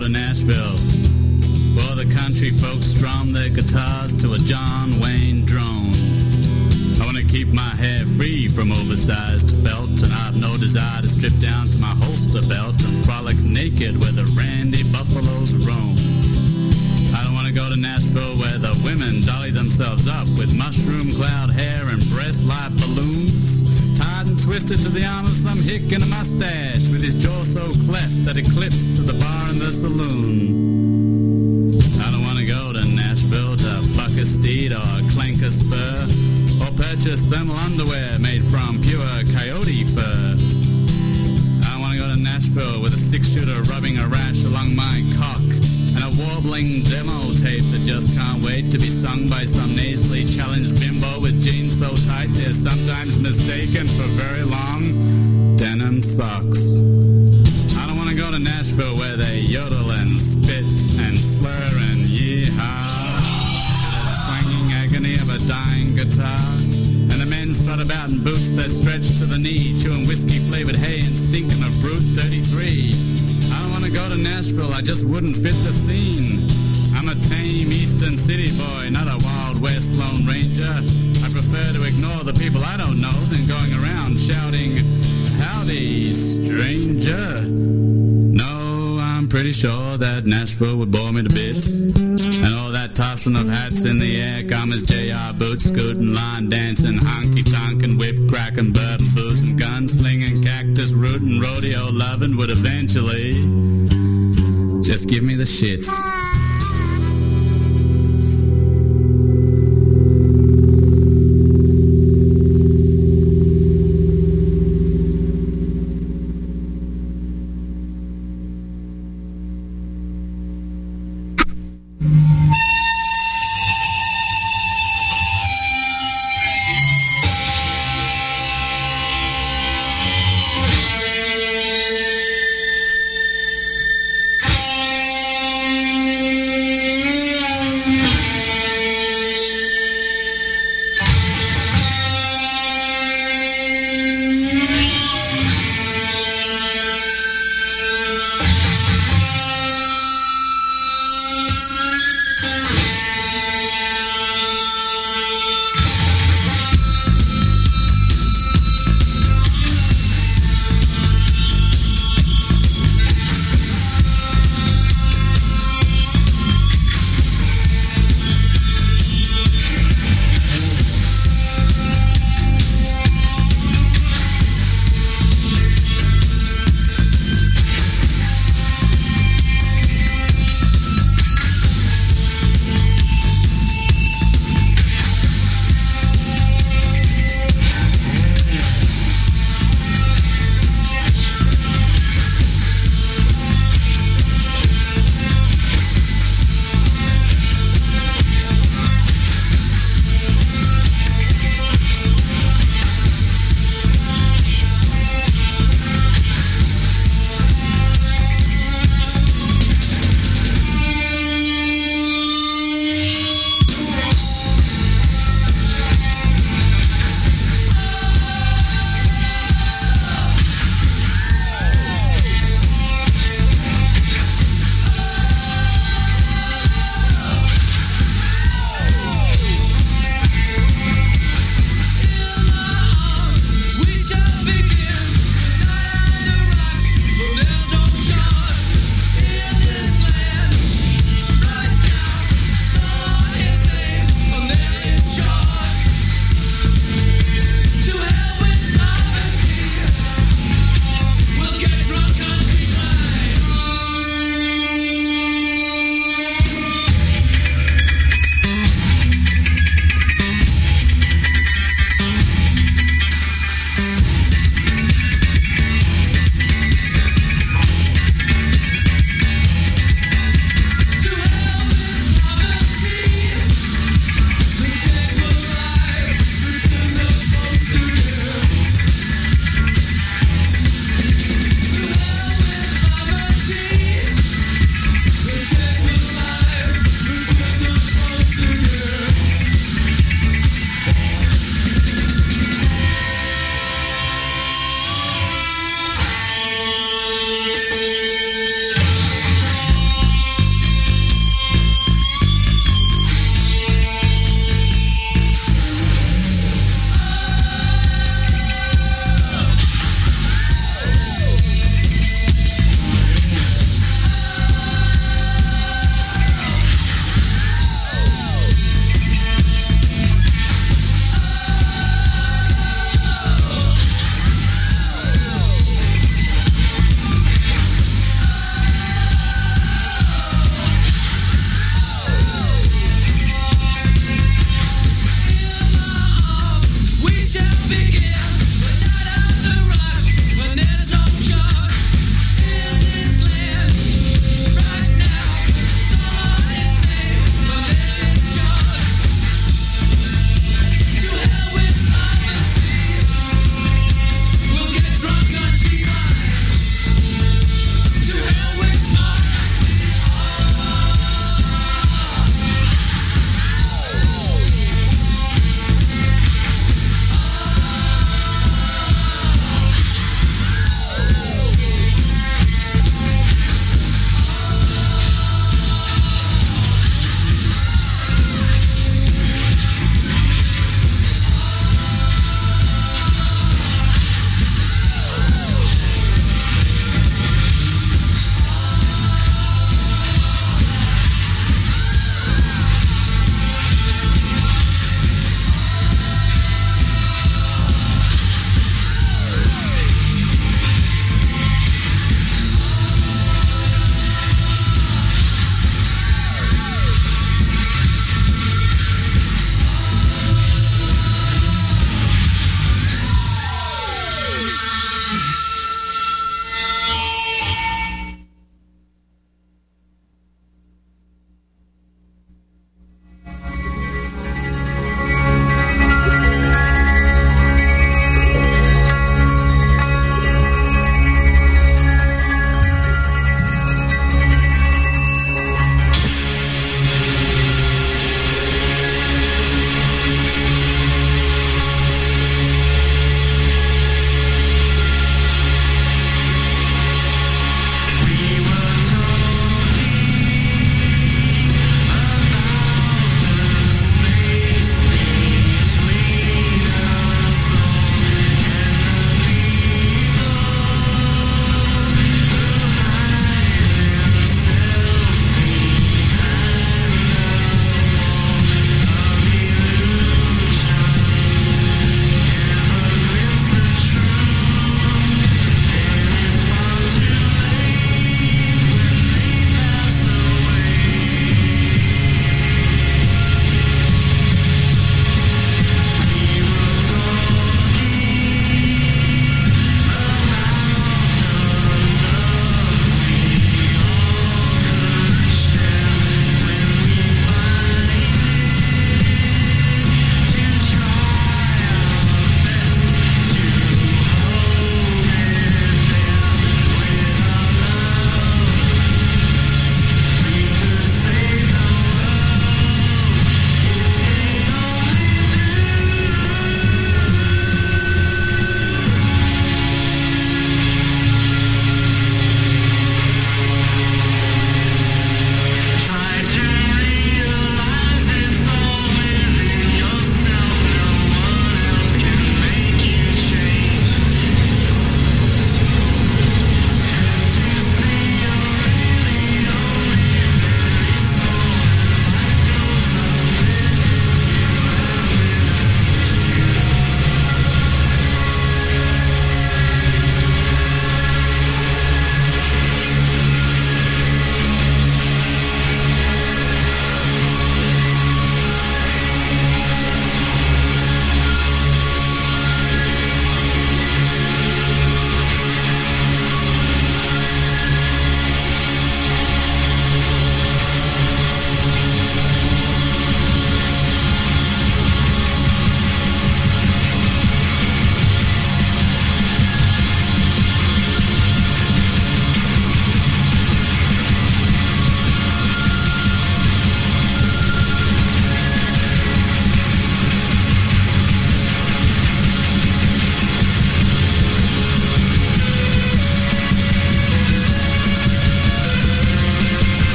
I: to Nashville, where the country folks strum their guitars to a John Wayne drone. I want to keep my hair free from oversized felt, and I've no desire to strip down to my holster belt and frolic naked where the randy buffaloes roam. I don't want to go to Nashville where the women dolly themselves up with mushroom cloud hair and breasts like balloons, tied and twisted to the arm of some hick in a mustache with his jaw so cleft that it clips to the bar in the saloon. I don't want to go to Nashville to buck a steed or clank a spur, or purchase thermal underwear made from pure coyote fur. I want to go to Nashville with a six-shooter rubbing a rash along my cock and a warbling demo tape that just can't wait to be sung by some nasally challenged bimbo with jeans so tight they're sometimes mistaken for very long denim socks. I don't want to go to Nashville where they yodel and spit and slur and yee-haw to the twanging agony of a dying guitar, and the men strut about in boots that stretch to the knee, chewing whiskey-flavored hay and stinking of Brute thirty-three. I don't want to go to Nashville, I just wouldn't fit the scene. I'm a tame eastern city boy, not a wild west lone ranger. I prefer to ignore the people I don't know than going around shouting, "Howdy, stranger." No, I'm pretty sure that Nashville would bore me to bits. And all that tossing of hats in the air, commas, J R boots, scooting, line dancing, honky-tonkin', whip-cracking, bourbon, boozing, gun-slinging, cactus rooting, rodeo loving would eventually just give me the shits.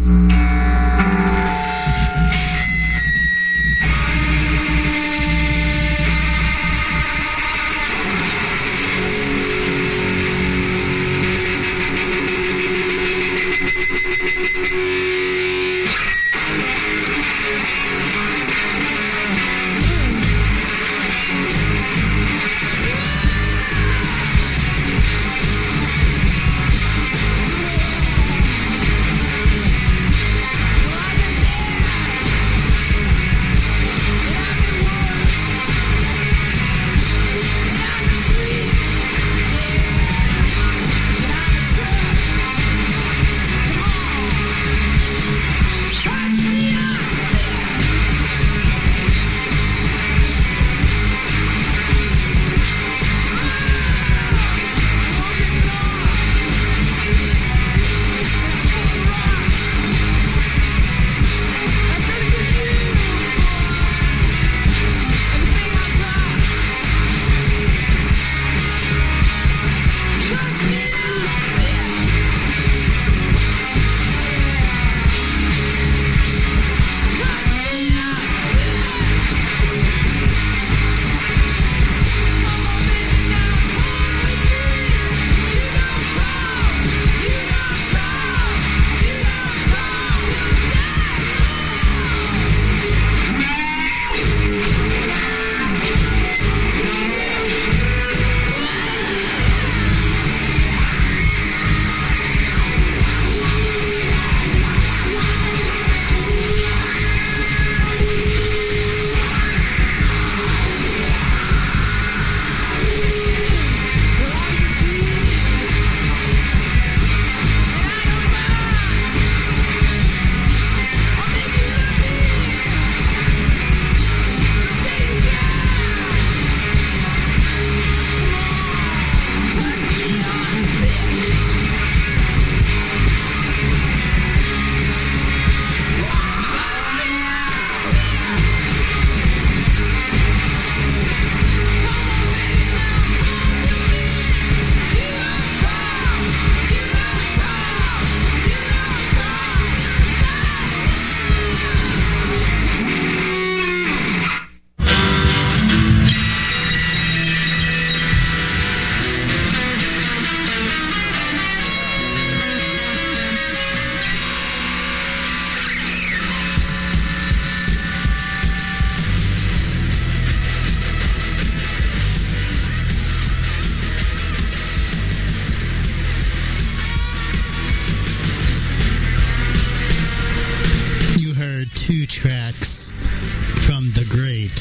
B: two tracks from the great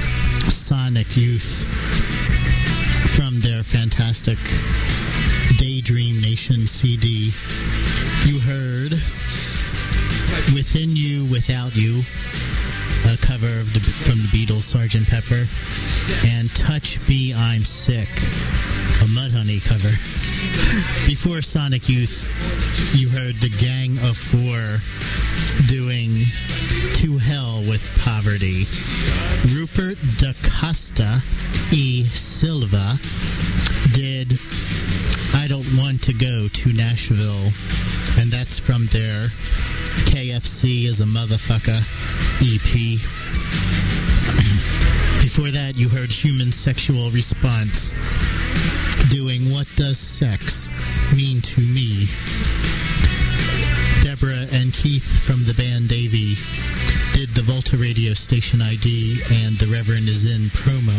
B: Sonic Youth from their fantastic Daydream Nation C D. You heard Within You, Without You, a cover of the, from the Beatles, Sergeant Pepper, and Touch Me, I'm Sick, a Mudhoney cover. Before Sonic Youth, you heard the Gang of Four doing To Hell with Poverty. Rupert da Costa e Silva did I Don't Want to Go to Nashville, and that's from their K F C is a Motherfucker E P. Before that, you heard Human Sexual Response doing What Does Sex Mean to Me? Deborah and Keith from the band Davey did the Volta radio station I D and The Reverend is in promo.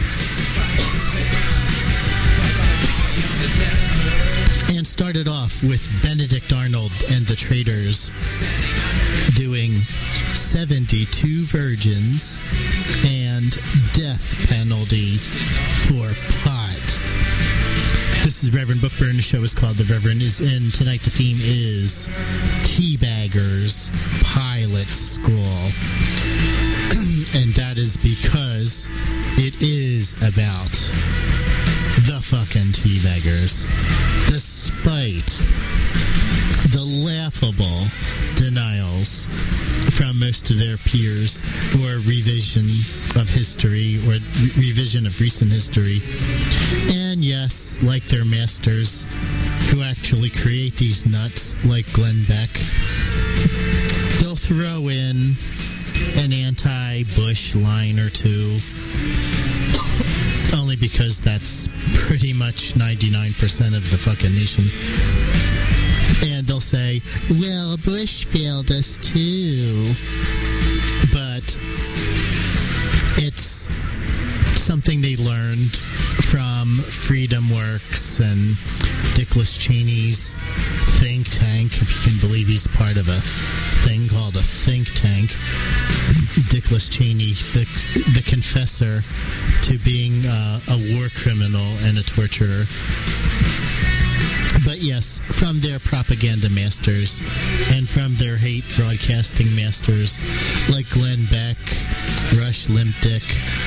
B: And started off with Benedict Arnold and the Traders doing seventy-two Virgins and Death Penalty for Pot. This is Reverend Bookburn. The show is called The Reverend is In. Tonight the theme is Teabaggers Pilot School. And that is because it is about the fucking teabaggers. Despite the laughable denials from most of their peers or revision of history or re- revision of recent history. And yes, like their masters who actually create these nuts like Glenn Beck, throw in an anti-Bush line or two, only because that's pretty much ninety-nine percent of the fucking nation. And they'll say, well, Bush failed us too. But it's something they learned from Freedom Works and Dickless Cheney's think tank, if you can believe he's part of a thing called a think tank. Dickless Cheney, the, the confessor to being uh, a war criminal and a torturer. But yes, from their propaganda masters and from their hate broadcasting masters like Glenn Beck, Rush Limerick,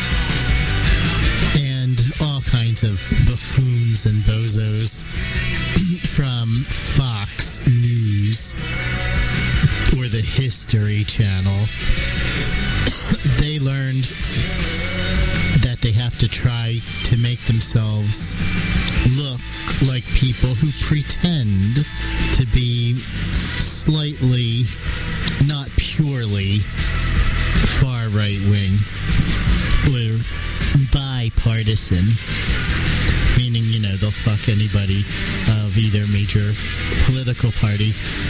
B: and all kinds of buffoons and bozos from Fox News or the History Channel. They learned that they have to try to make themselves look like people who pretend to be slightly, not purely, far right-wing or bipartisan, meaning, you know, they'll fuck anybody of either major political party.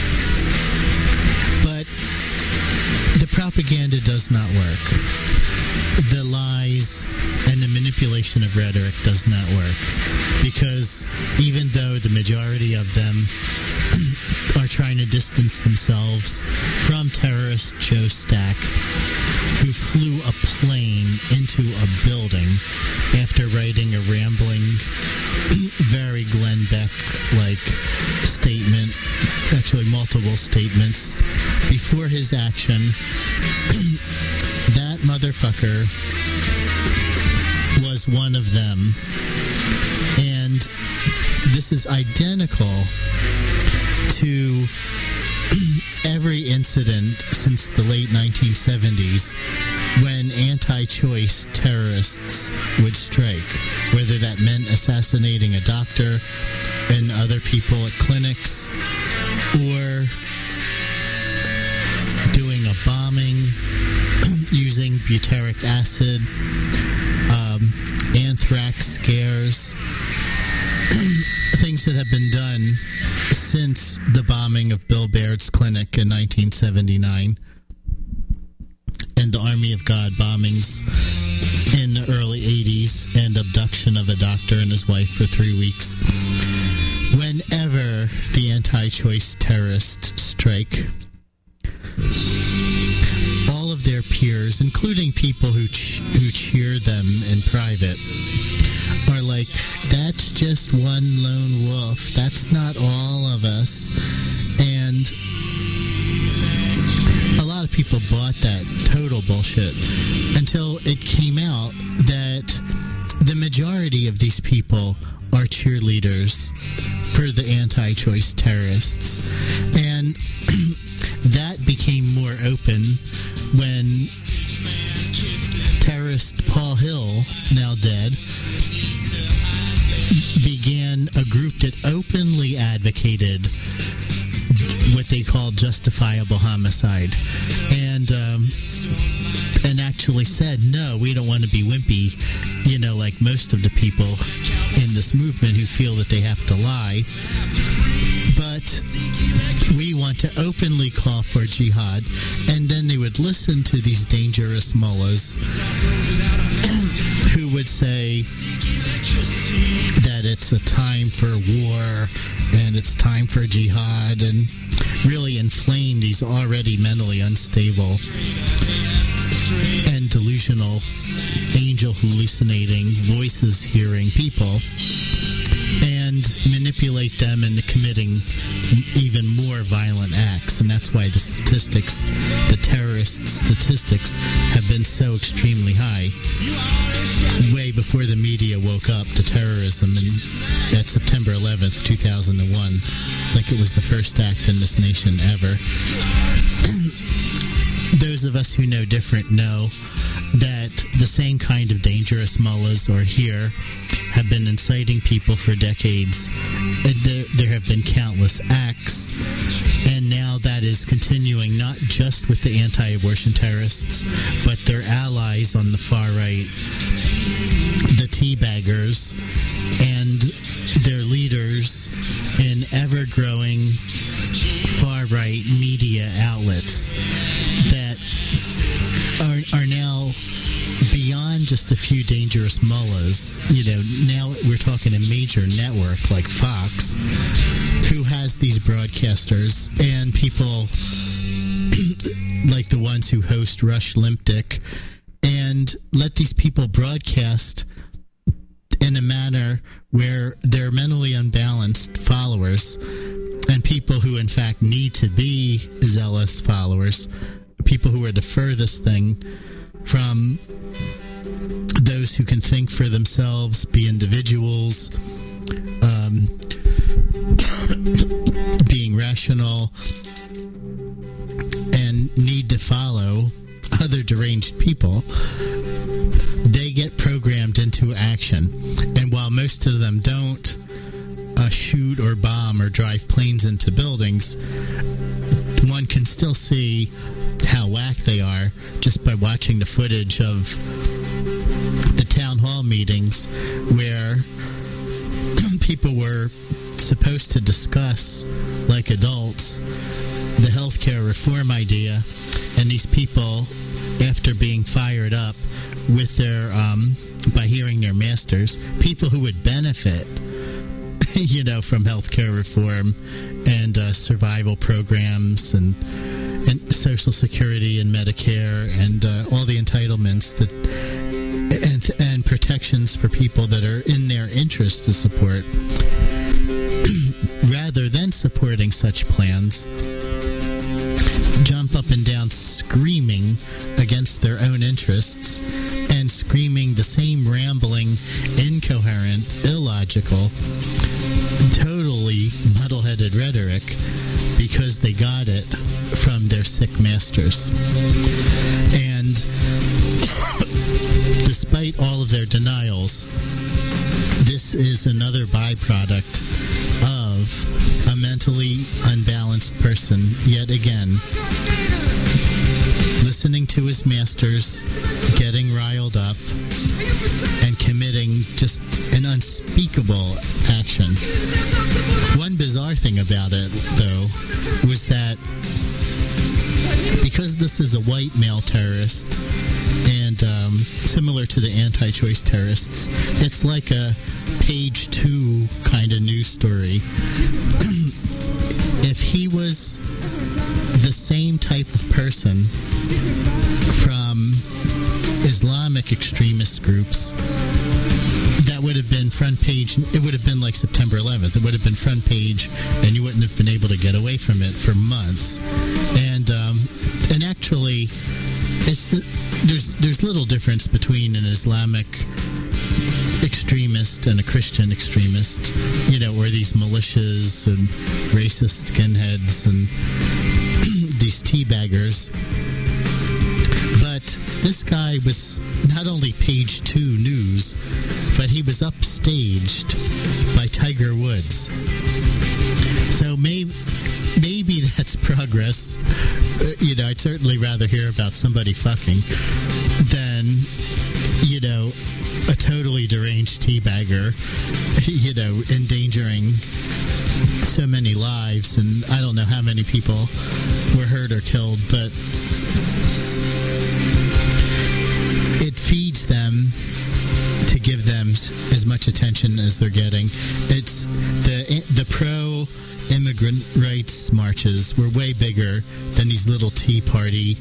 B: But the propaganda does not work. The lies and the manipulation of rhetoric does not work, because even though the majority of them are trying to distance themselves from terrorist Joe Stack, who flew a plane into a building after writing a rambling, very Glenn Beck-like statement, actually multiple statements, before his action, that motherfucker was one of them. And this is identical to every incident since the late nineteen seventies when anti-choice terrorists would strike, whether that meant assassinating a doctor and other people at clinics or doing a bombing using butyric acid, um, anthrax scares, things that have been done since the bombing of Bill Baird's clinic in nineteen seventy-nine and the Army of God bombings in the early eighties and abduction of a doctor and his wife for three weeks. Whenever the anti-choice terrorists strike, all of their peers, including people who ch- who cheer them in private, are like, that's just one lone wolf. That's not all of us. And a lot of people bought that total bullshit until it came out that the majority of these people are cheerleaders for the anti-choice terrorists. And that became more open when terrorist Paul Hill, now dead, began a group that openly advocated what they called justifiable homicide, and um, and actually said, no, we don't want to be wimpy, you know, like most of the people in this movement who feel that they have to lie, but we want to openly call for jihad. And then they would listen to these dangerous mullahs who would say that it's a time for war and it's time for jihad, and really inflame these already mentally unstable and delusional, angel hallucinating, voices hearing people, and manipulate them into committing even more violent acts. And that's why the statistics, the terrorist statistics, have been so extremely high. Way before the media woke up to terrorism in, at September eleventh, two thousand one, like it was the first act in this nation ever. those of us who know different know that the same kind of dangerous mullahs are here, have been inciting people for decades. And there, there have been countless acts, and now that is continuing not just with the anti-abortion terrorists, but their allies on the far right, the teabaggers, and their leaders in ever-growing far-right media outlets that are, are now beyond just a few dangerous mullahs. You know, now we're talking a major network like Fox, who has these broadcasters and people like the ones who host Rush Limbick, and let these people broadcast in a manner where they're mentally unbalanced followers and people who in fact need to be zealous followers, people who are the furthest thing from those who can think for themselves, be individuals, um, being rational, and need to follow other deranged people. They get programmed into action. And while most of them don't uh, shoot or bomb or drive planes into buildings, one can still see how whack they are just by watching the footage of the town hall meetings where people were supposed to discuss, like adults, the healthcare reform idea, and these people, after being fired up with their, um, by hearing their masters, people who would benefit, you know, from healthcare reform and uh, survival programs and and Social Security and Medicare and uh, all the entitlements that and and protections for people that are in their interest to support, rather than supporting such plans, jump up and down screaming against their own interests and screaming the same rambling, incoherent, illogical, totally muddle-headed rhetoric because they got it from their sick masters. And despite all of their denials, this is another byproduct of a mentally unbalanced person, yet again, listening to his masters, getting riled up, and committing just an unspeakable action. One bizarre thing about it, though, was that because this is a white male terrorist, and um, similar to the anti-choice terrorists, it's like a page two kind of news story. If he was the same type of person from Islamic extremist groups, that would have been front page. It would have been like September eleventh. It would have been front page, and you wouldn't have been able to get away from it for months. And um, and actually, it's the, there's there's little difference between an Islamic extremist and a Christian extremist, you know, or these militias and racist skinheads and these teabaggers. But this guy was not only page two news, but he was upstaged by Tiger Woods. So maybe maybe that's progress. Uh, you know, I'd certainly rather hear about somebody fucking than, you know, a totally deranged teabagger, you know, endangering so many lives, and I don't know how many people were hurt or killed, but it feeds them to give them as much attention as they're getting. It's the the pro immigrant rights marches were way bigger than these little Tea Party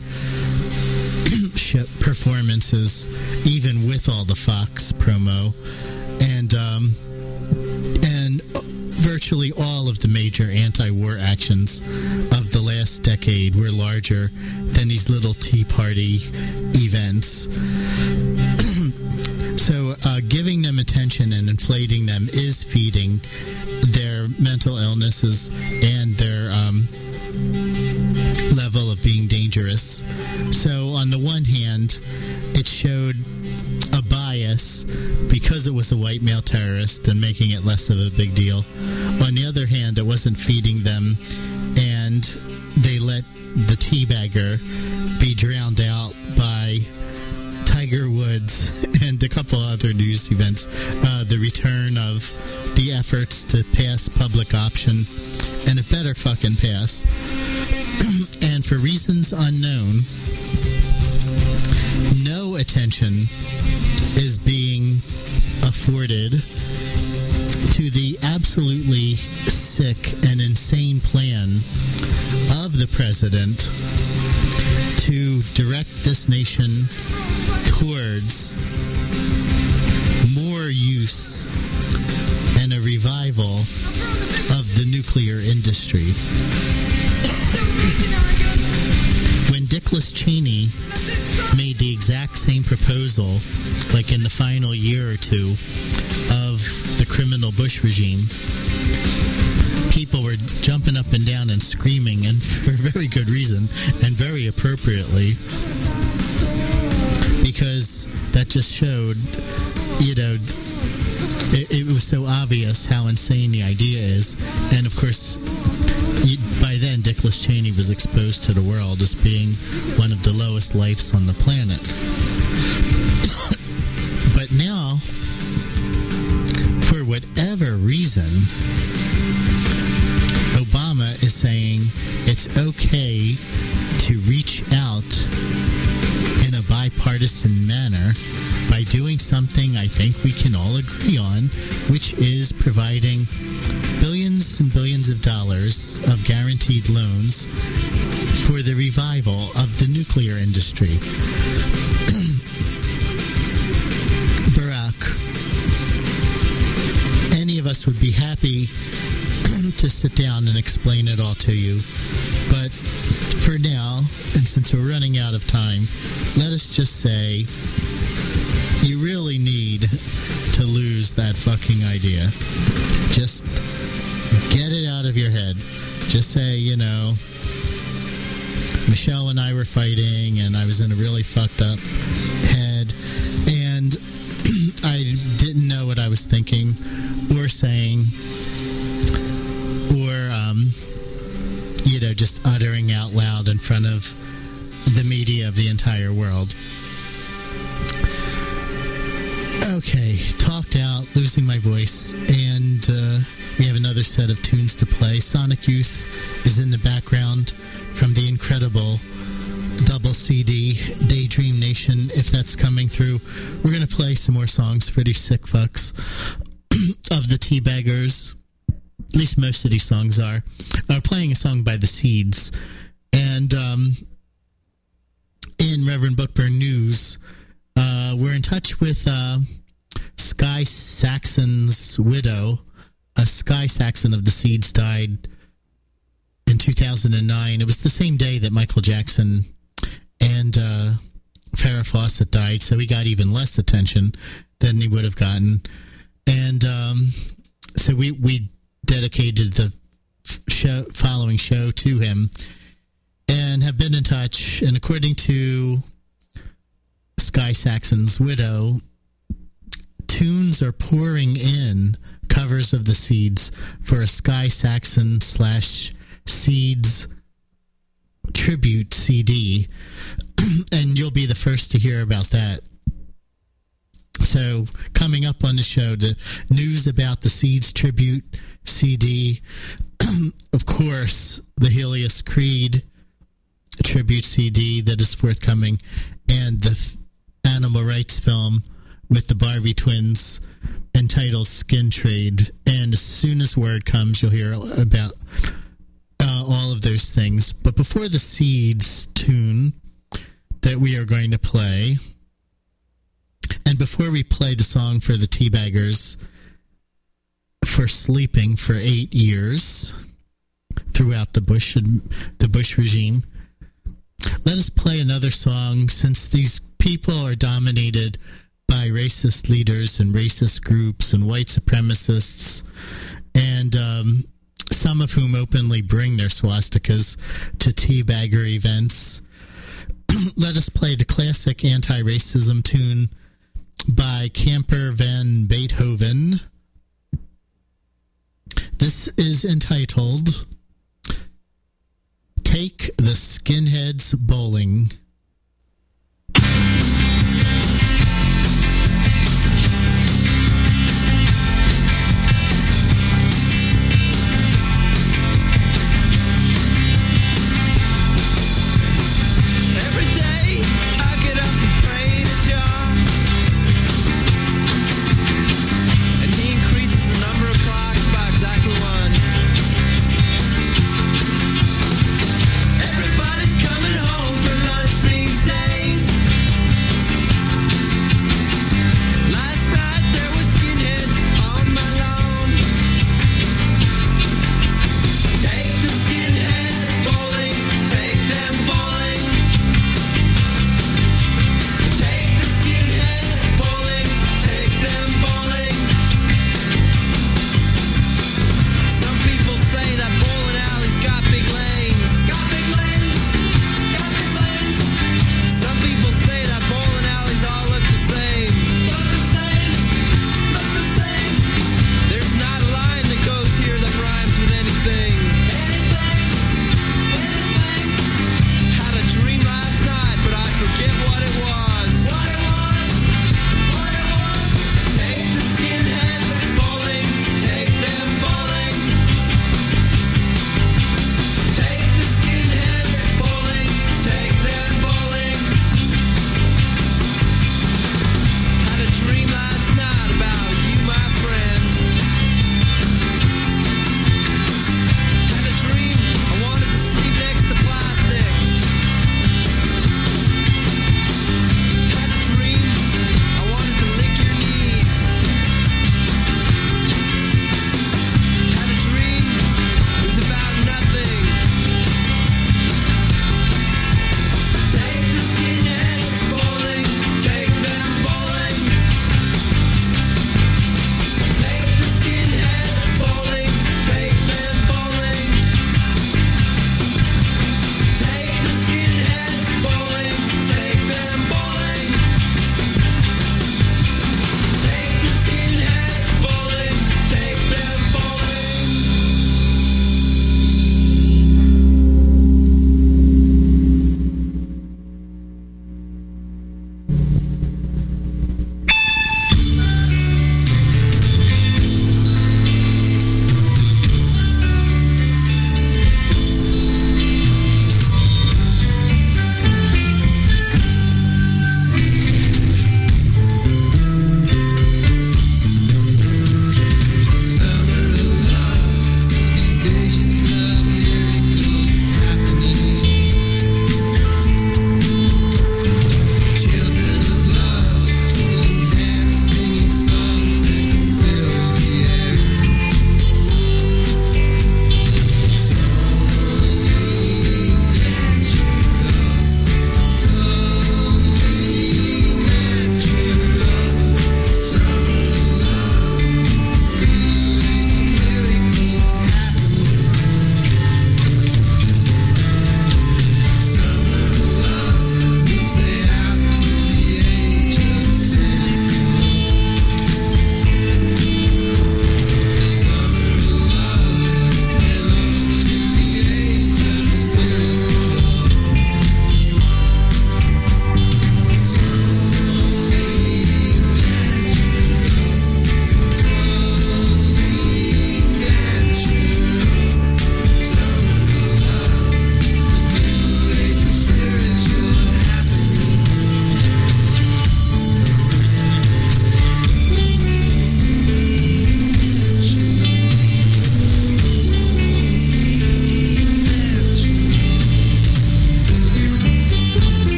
B: performances, even with all the Fox promo, and um, and virtually all of the major anti-war actions of the last decade were larger than these little Tea Party events. So uh, giving them attention and inflating them is feeding their mental illnesses and their um, level of being dangerous dangerous. So on the one hand, it showed a bias because it was a white male terrorist and making it less of a big deal. On the other hand, it wasn't feeding them, and they let the teabagger be drowned out by Tiger Woods and a couple other news events. Uh, the return of the efforts to pass public option, and it better fucking pass. And for reasons unknown, no attention is being afforded to the absolutely sick and insane plan of the president to direct this nation towards more use and a revival of the nuclear industry. When Dickless Cheney made the exact same proposal, like in the final year or two of the criminal Bush regime, people were jumping up and down and screaming, and for very good reason, and very appropriately, because that just showed, you know, it, it was so obvious how insane the idea is. And of course, by then, Dickless Cheney was exposed to the world as being one of the lowest lifes on the planet. But now, for whatever reason, Obama is saying it's okay to reach out in a bipartisan manner by doing something I think we can all agree on, which is providing billions and billions of dollars of guaranteed loans for the revival of the nuclear industry. Barack, any of us would be happy to sit down and explain it all to you, but for now, and since we're running out of time, let us just say you really need to lose that fucking idea. Just get it out of your head. Just say, you know, Michelle and I were fighting, and I was in a really fucked up head, and I didn't know what I was thinking or saying, or, um, you know, just uttering out loud in front of the media of the entire world. Okay, talked out, losing my voice, and uh, we have another set of tunes to play. Sonic Youth is in the background from the incredible double C D, Daydream Nation. If that's coming through, we're going to play some more songs for these sick fucks of the Teabaggers. At least most of these songs are. Uh, playing a song by The Seeds. And um, in Reverend Bookburn News, uh, we're in touch with uh, Sky Saxon's widow. Uh, Sky Saxon of The Seeds died in two thousand nine. It was the same day that Michael Jackson and uh, Farrah Fawcett died, so he got even less attention than he would have gotten. And um, so we, we dedicated the show, following show to him and have been in touch. And according to Sky Saxon's widow, tunes are pouring in, covers of The Seeds, for a Sky Saxon slash Seeds tribute C D. And you'll be the first to hear about that. So, coming up on the show, the news about the Seeds tribute C D. Of course, the Helios Creed tribute C D that is forthcoming, and the f- animal rights film with the Barbie twins entitled Skin Trade. And as soon as word comes, you'll hear about uh, all of those things. But before the Seeds tune that we are going to play, and before we play the song for the Teabaggers for sleeping for eight years throughout the Bush the Bush regime, let us play another song, since these people are dominated by racist leaders and racist groups and white supremacists, and um, some of whom openly bring their swastikas to teabagger events. let us play the classic anti-racism tune by Camper Van Beethoven. This is entitled Take the Skinheads Bowling.
J: Everybody's coming home for lunch.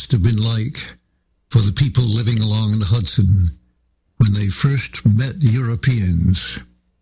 J: must have been like for the people living along the Hudson when they first met Europeans.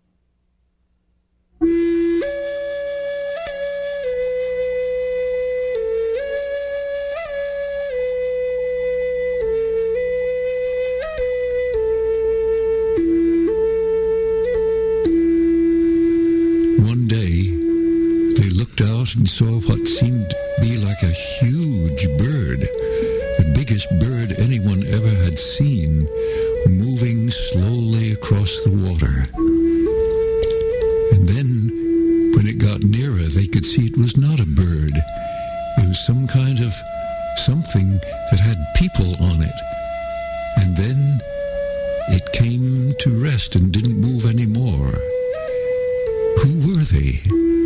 J: One day, they looked out and saw what seemed to be like a huge bird, the biggest bird anyone ever had seen, moving slowly across the water. And then, when it got nearer, they could see it was not a bird. It was some kind of something that had people on it. And then it came to rest and didn't move anymore. Who were they?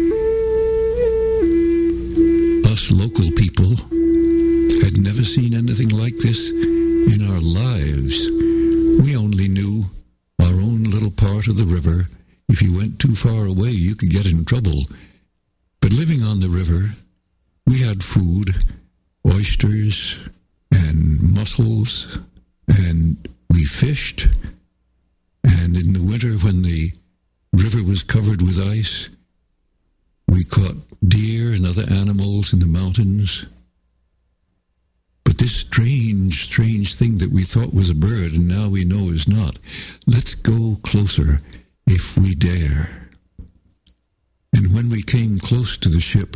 J: Us local people had never seen anything like this in our lives. We only knew our own little part of the river. If you went too far away, you could get in trouble. But living on the river, we had food, oysters and mussels, and we fished. And in the winter, when the river was covered with ice, we caught deer and other animals in the mountains. But this strange, strange thing that we thought was a bird and now we know is not, let's go closer if we dare. And when we came close to the ship,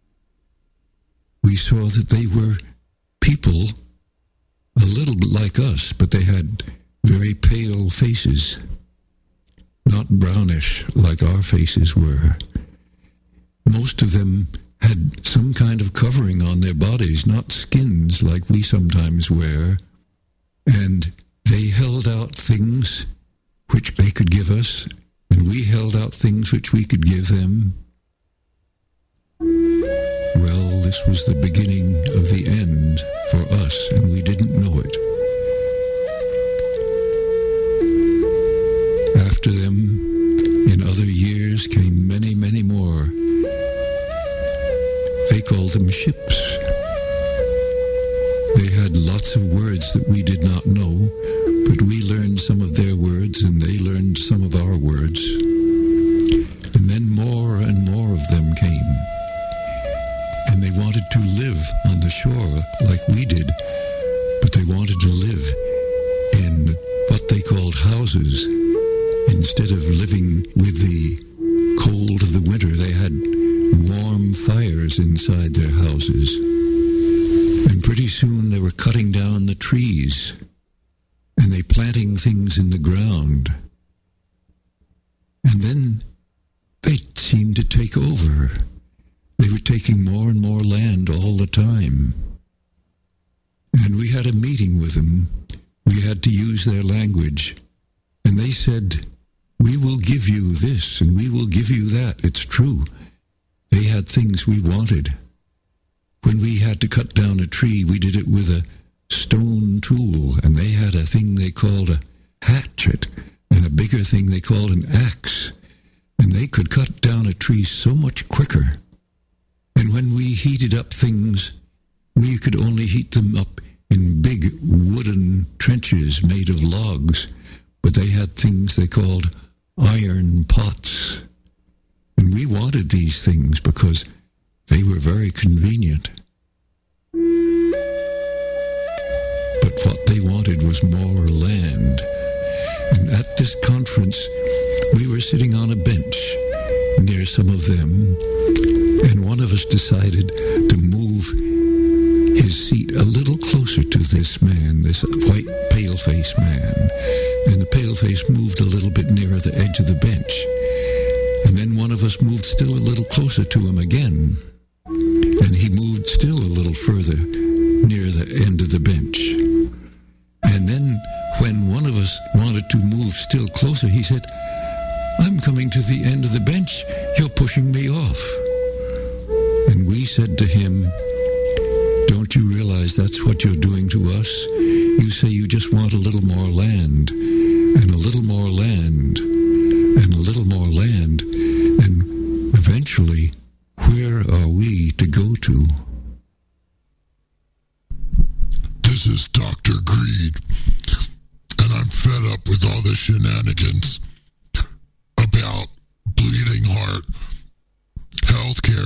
J: we saw that they were people a little bit like us, but they had very pale faces. Not brownish like our faces were. Most of them had some kind of covering on their bodies, not skins like we sometimes wear. And they held out things which they could give us, and we held out things which we could give them. Well, this was the beginning of the end for us, and we didn't know it. After them, in other years, came many, many more. They called them ships. They had lots of words that we did not know, but we learned some of their words and they learned some of our words. And then more and more of them came. And they wanted to live on the shore like we did, but they wanted to live in what they called houses. Instead of living with the cold of the winter, they had warm fires inside their houses. And pretty soon they were cutting down the trees and they planting things in the ground. And then they seemed to take over. They were taking more and more land all the time. And we had a meeting with them. We had to use their language. And they said, we will give you this and we will give you that. It's true. They had things we wanted. When we had to cut down a tree, we did it with a stone tool, and they had a thing they called a hatchet and a bigger thing they called an axe. And they could cut down a tree so much quicker. And when we heated up things, we could only heat them up in big wooden trenches made of logs. But they had things they called iron pots. And we wanted these things because they were very convenient. But what they wanted was more land. And at this conference, we were sitting on a bench near some of them, and one of us decided to move his seat a little closer to this man, this white pale-faced man. And the pale-face moved a little bit nearer the edge of the bench. And then one of us moved still a little closer to him again. And he moved still a little further near the end of the bench. And then when one of us wanted to move still closer, he said, I'm coming to the end of the bench. You're pushing me off. And we said to him, don't you realize that's what you're doing to us? You say you just want a little more land, and a little more land, and a little more land, and eventually, where are we to go to?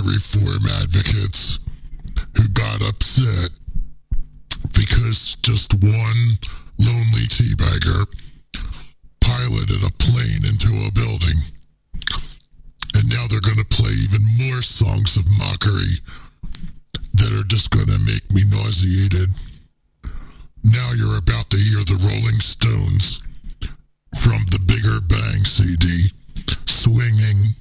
D: reform advocates who got upset because just one lonely teabagger piloted a plane into a building. And now they're going to play even more songs of mockery that are just going to make me nauseated. Now you're about to hear the Rolling Stones from the Bigger Bang C D, swinging,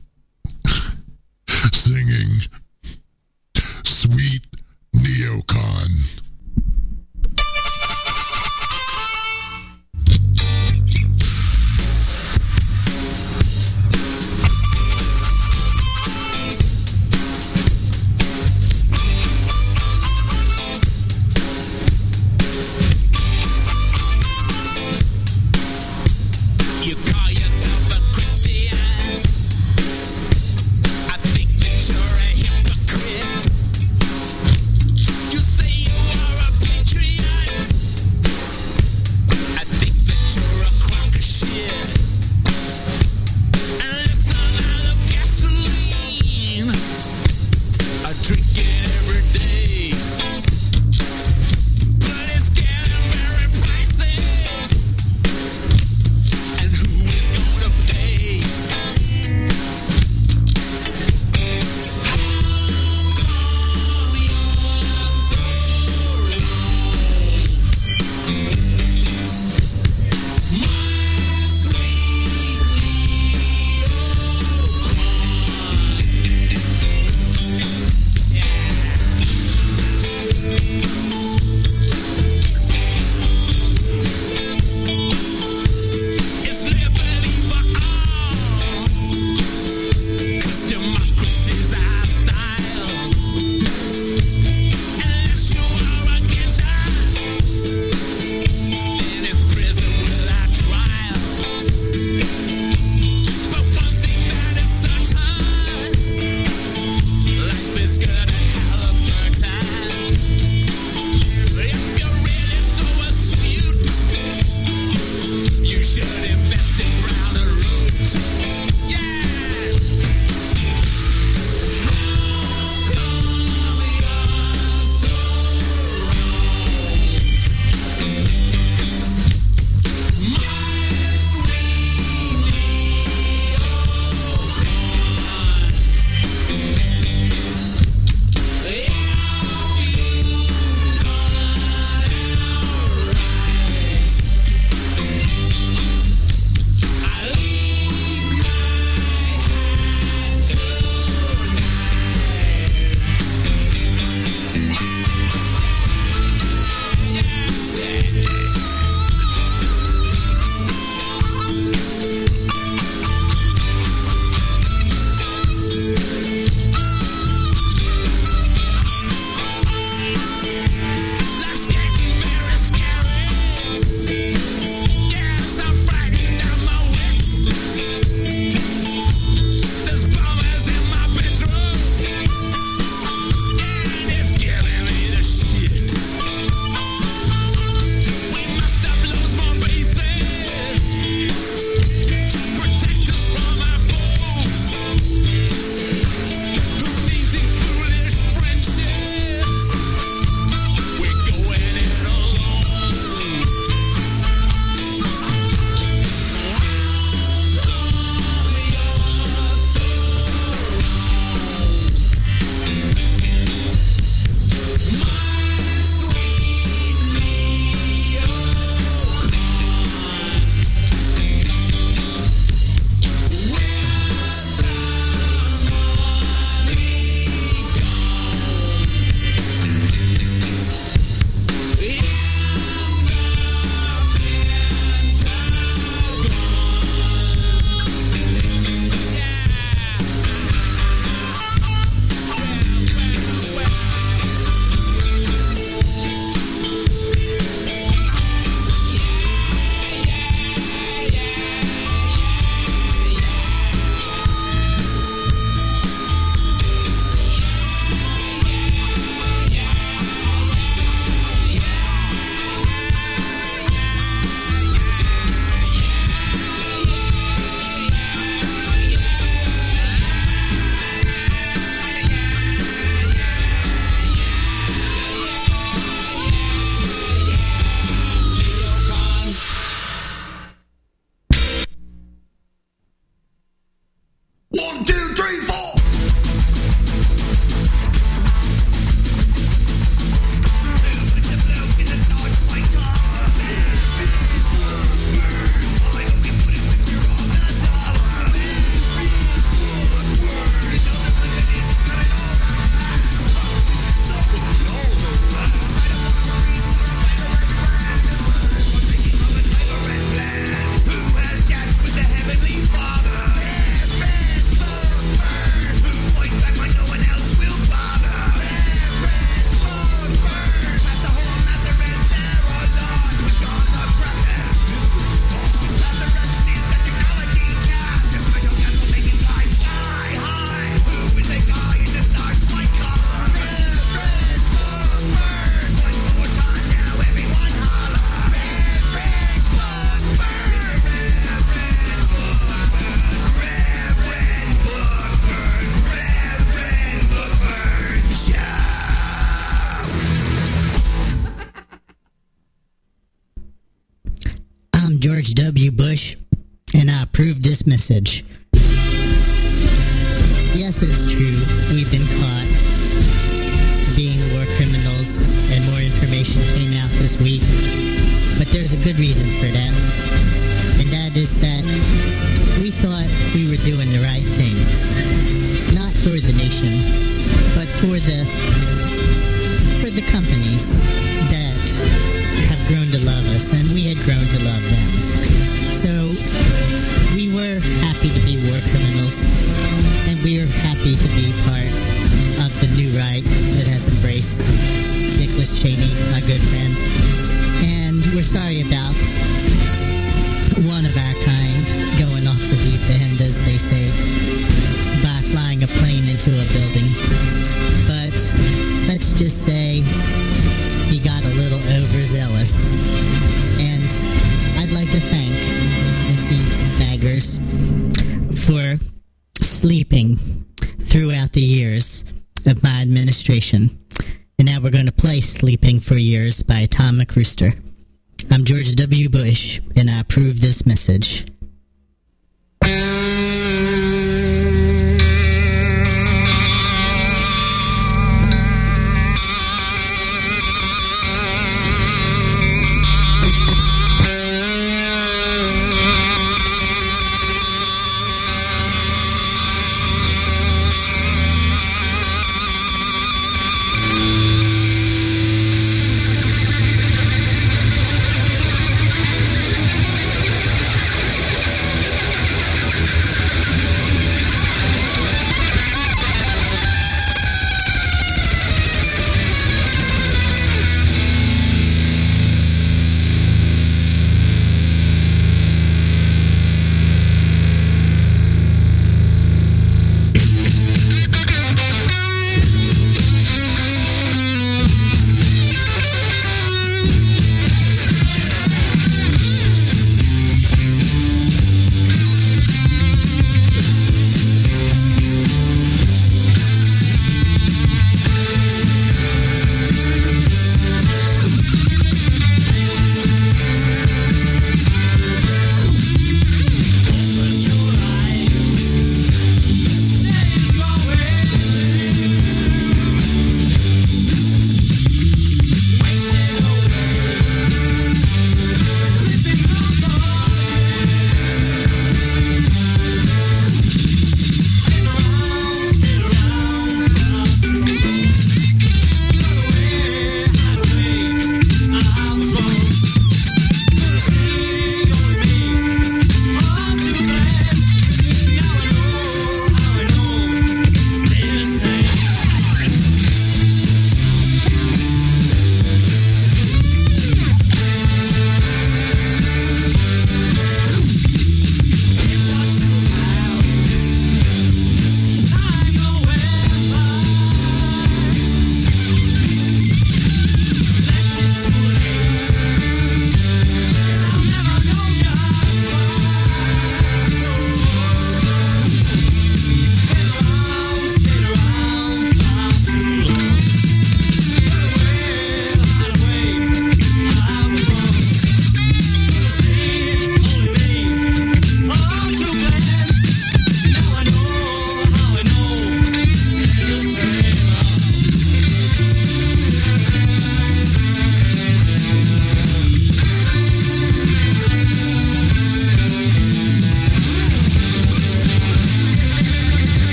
D: singing Sweet Neocon.
K: One, two, three, four.
L: I'm George W. Bush, and I approve this message. Yes, it's true. We've been caught being war criminals, and more information came out this week. But there's a good reason for that, and that is that we thought we were doing the right thing. Not for the nation, but for the for the companies that have grown to love us, and we had grown to love them. So we were happy to be war criminals, and we are happy to be part of the new right that has embraced Nicholas Cheney, my good friend. And we're sorry about one of our kind going off the deep end, as they say, by flying a plane into a building. But let's just say he got a little overzealous. And I'd like to thank the team baggers for sleeping throughout the years of my administration. And now we're going to play Sleeping for Years by Atomic Rooster. I'm George W. Bush, and I approve this message.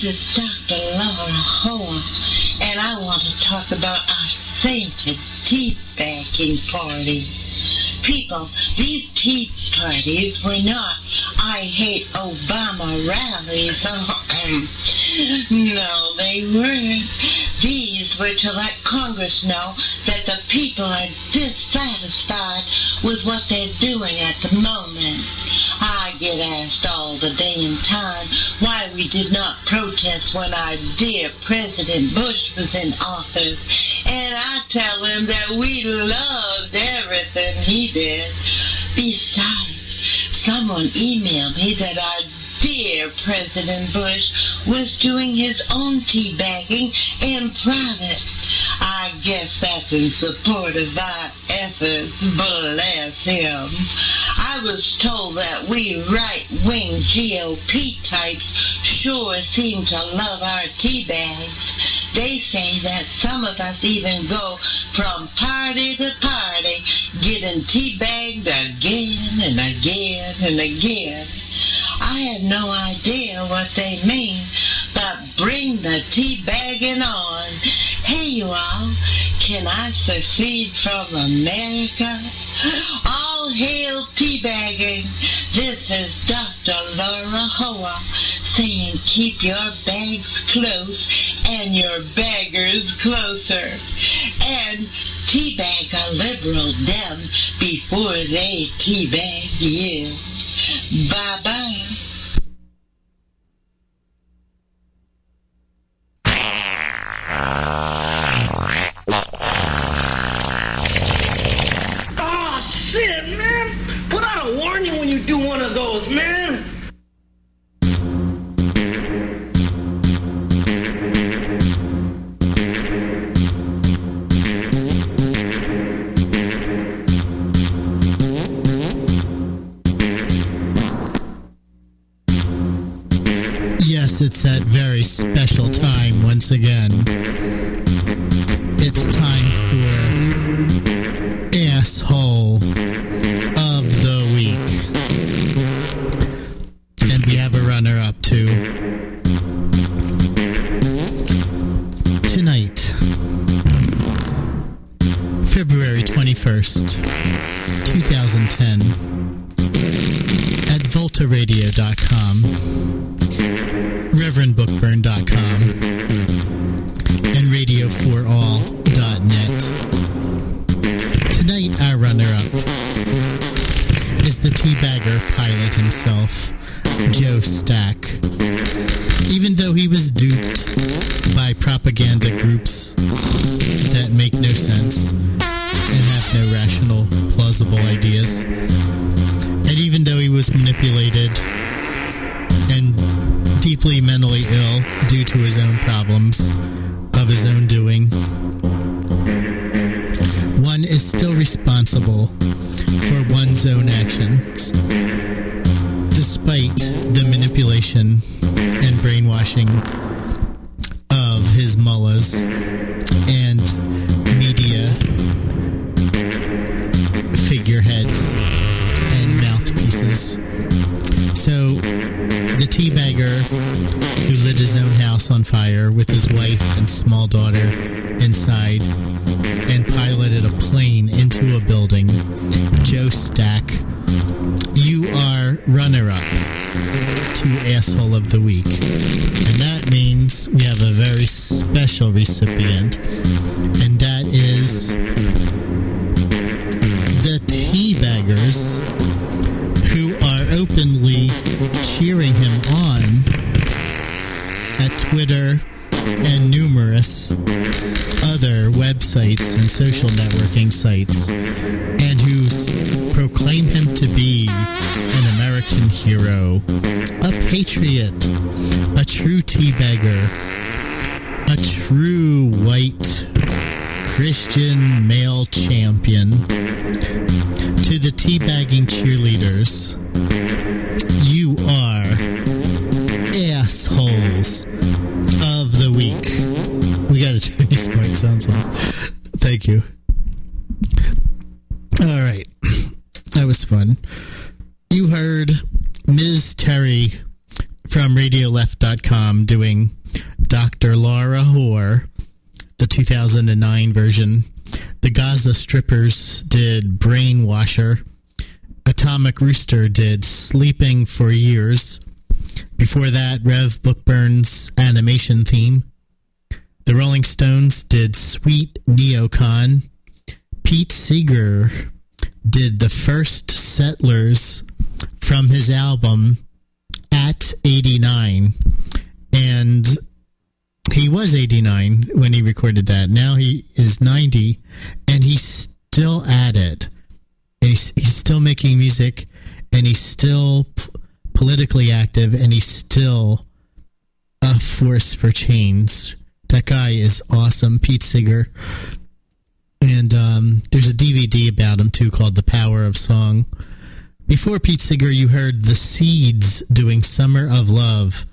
K: This is Doctor Laura Hoa, and I want to talk about our sainted tea bagging party. People, these tea parties were not I hate Obama rallies. No, they weren't. These were to let Congress know that the people are dissatisfied with what they're doing at the moment. I get asked all the damn time why we did not protest when our dear President Bush was in office. And I tell him that we loved everything he did. Besides, someone emailed me that our dear President Bush was doing his own teabagging in private. I guess that's in support of our efforts. Bless him. I was told that we right-wing G O P types sure seem to love our tea bags. They say that some of us even go from party to party, getting tea bagged again and again and again. I have no idea what they mean, but bring the tea bagging on. Hey, you all, can I secede from America? All hail teabagging. This is Doctor Laura Hoa saying keep your bags close and your baggers closer. And teabag a liberal dem before they teabag you. Bye-bye.
M: Shit, man! Put out a warning when you do one of those, man!
B: Yes, it's that very special time once again. It's time for Asshole of the Week. And we have a runner-up too. Tonight, February twenty-first, twenty ten, at volta radio dot com, reverend bookburn dot com, and radio for all dot net. Tonight, our runner-up is the teabagger pilot himself, Joe Stack. Even though he was duped by propaganda groups that make no sense and have no rational, plausible ideas, and even though he was manipulated and deeply mentally ill due to his own problems of his own doing, one is still responsible for one's own actions, despite the manipulation and brainwashing of his mullahs and media figureheads and mouthpieces. So, the teabagger who lit his own house on fire with his wife and small daughter inside and piloted a plane into a building, Joe Stack, you are runner-up to Asshole of the Week. And that means we have a very special recipient, and that is the teabaggers who are openly cheering him on at Twitter and numerous other websites and social networking sites, and who proclaim him to be an American hero, a patriot, a true teabagger, a true white Christian male champion. To the teabagging cheerleaders, you are assholes of the week. We gotta turn these point sounds off. Thank you. Alright. That was fun. You heard Miz Terry from radio left dot com doing Doctor Laura Hoare, the two thousand nine version. The Gaza Strippers did Brainwasher. Atomic Rooster did Sleeping for Years. Before that, Rev Bookburn's animation theme. The Rolling Stones did Sweet Neocon. Pete Seeger did The First Settlers from his album At eighty-nine. And he was eighty-nine when he recorded that. Now he is ninety, and he's still at it. And he's, he's still making music, and he's still p- politically active, and he's still a force for change. That guy is awesome, Pete Seeger. And um, there's a D V D about him, too, called The Power of Song. Before Pete Seeger, you heard The Seeds doing Summer of Love,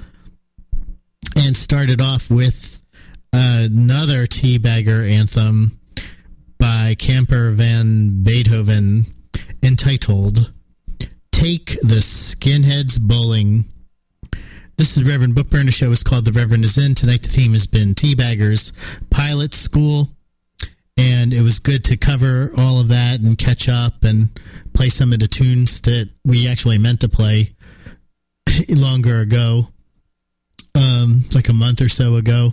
B: and started off with another Teabagger anthem by Camper Van Beethoven entitled Take the Skinheads Bowling. This is Reverend Bookburn. The show is called The Reverend Is In. Tonight the theme has been Teabagger's Pilot School, and it was good to cover all of that and catch up and play some of the tunes that we actually meant to play longer ago, um, like a month or so ago.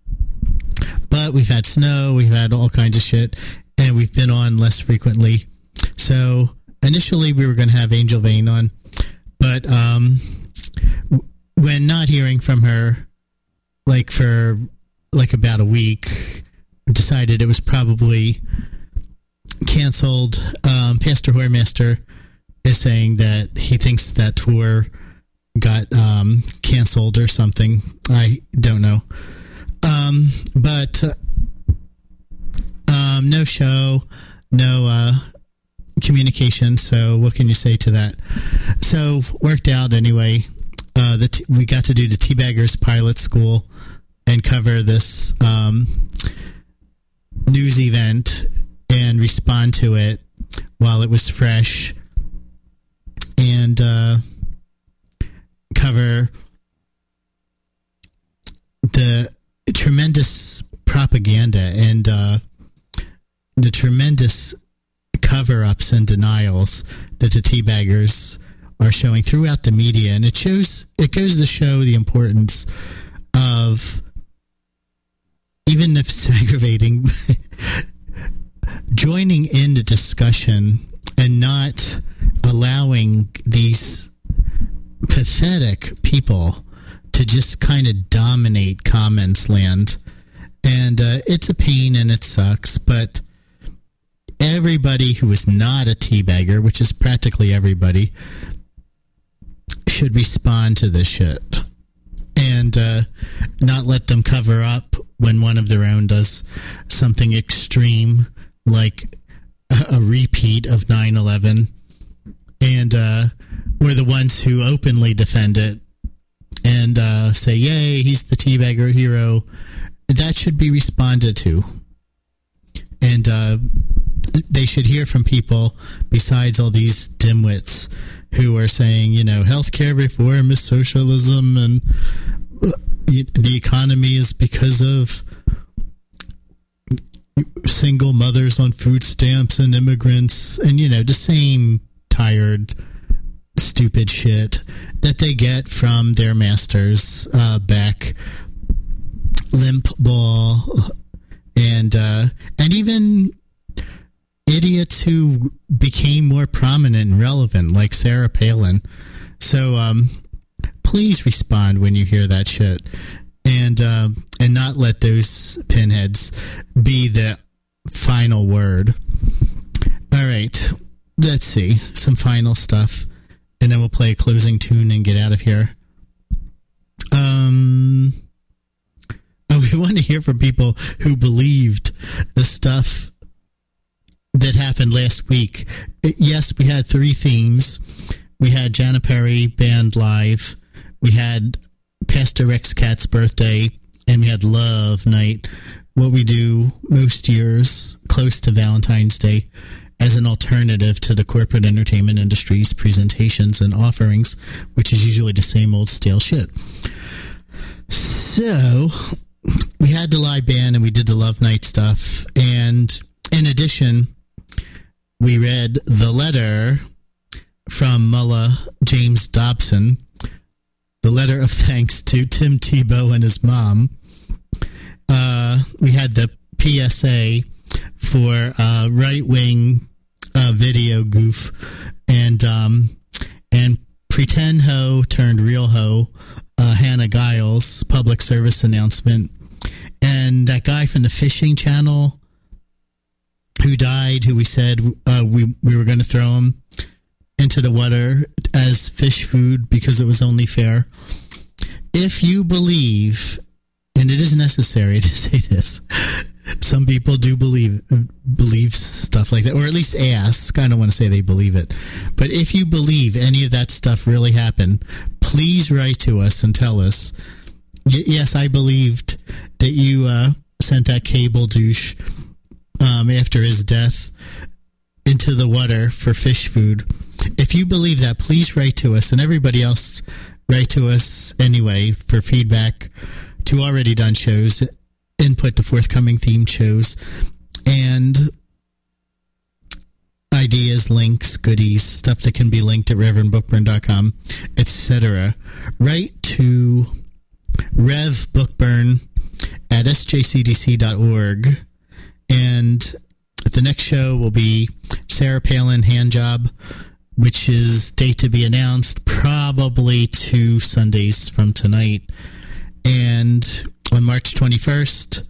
B: But we've had snow, we've had all kinds of shit, and we've been on less frequently. So initially we were going to have Angel Vane on, but um, when not hearing from her, like for like about a week, decided it was probably canceled. Um, Pastor Whoremaster is saying that he thinks that tour got um, canceled or something. I don't know. Um, but uh, um, no show, no uh, communication. So what can you say to that? So worked out anyway. Uh, the t- we got to do the Teabaggers Pilot School and cover this um, news event and respond to it while it was fresh, and uh, cover the tremendous propaganda and uh, the tremendous cover-ups and denials that the Teabaggers are showing throughout the media. And it shows, it goes to show the importance of, even if it's aggravating, joining in the discussion and not allowing these pathetic people to just kind of dominate comments land. And uh, it's a pain and it sucks, but everybody who is not a teabagger, which is practically everybody, should respond to this shit and uh, not let them cover up when one of their own does something extreme like a, a repeat of nine eleven, and uh, we're the ones who openly defend it and uh, say, yay, he's the teabagger hero. That should be responded to. And uh, they should hear from people besides all these dimwits who are saying, you know, healthcare reform is socialism and the economy is because of single mothers on food stamps and immigrants, and, you know, the same tired, stupid shit that they get from their masters, uh, Beck, Limp Ball, and uh, and even idiots who became more prominent and relevant, like Sarah Palin. So um, please respond when you hear that shit, and uh, and not let those pinheads be the final word. All right, let's see some final stuff, and then we'll play a closing tune and get out of here. Um. Oh, we want to hear from people who believed the stuff that happened last week. Yes, we had three themes. We had Jana Perry band live. We had Pastor Rex Cat's birthday. And we had Love Night, what we do most years close to Valentine's Day. as an alternative to the corporate entertainment industry's presentations and offerings, which is usually the same old stale shit. So we had the live band and we did the Love Night stuff. And in addition, we read the letter from Mullah James Dobson, the letter of thanks to Tim Tebow and his mom. Uh, we had the P S A for uh, right-wing uh, video goof, and um, and pretend hoe turned real hoe, uh, Hannah Giles public service announcement, and that guy from the fishing channel who died, who we said uh, we we were going to throw him into the water as fish food because it was only fair. If you believe, and it is necessary to say this, some people do believe believe stuff like that, or at least ask. I don't want to say they believe it, but if you believe any of that stuff really happened, please write to us and tell us, y- yes, I believed that you uh, sent that cable douche um, after his death into the water for fish food. If you believe that, please write to us, and everybody else write to us anyway for feedback to already done shows, input to forthcoming themed shows, and ideas, links, goodies, stuff that can be linked at reverend bookburn dot com, et cetera. Write to Rev Bookburn at s j c d c dot org, and the next show will be Sarah Palin Handjob, which is date to be announced, probably two Sundays from tonight. And on March twenty-first,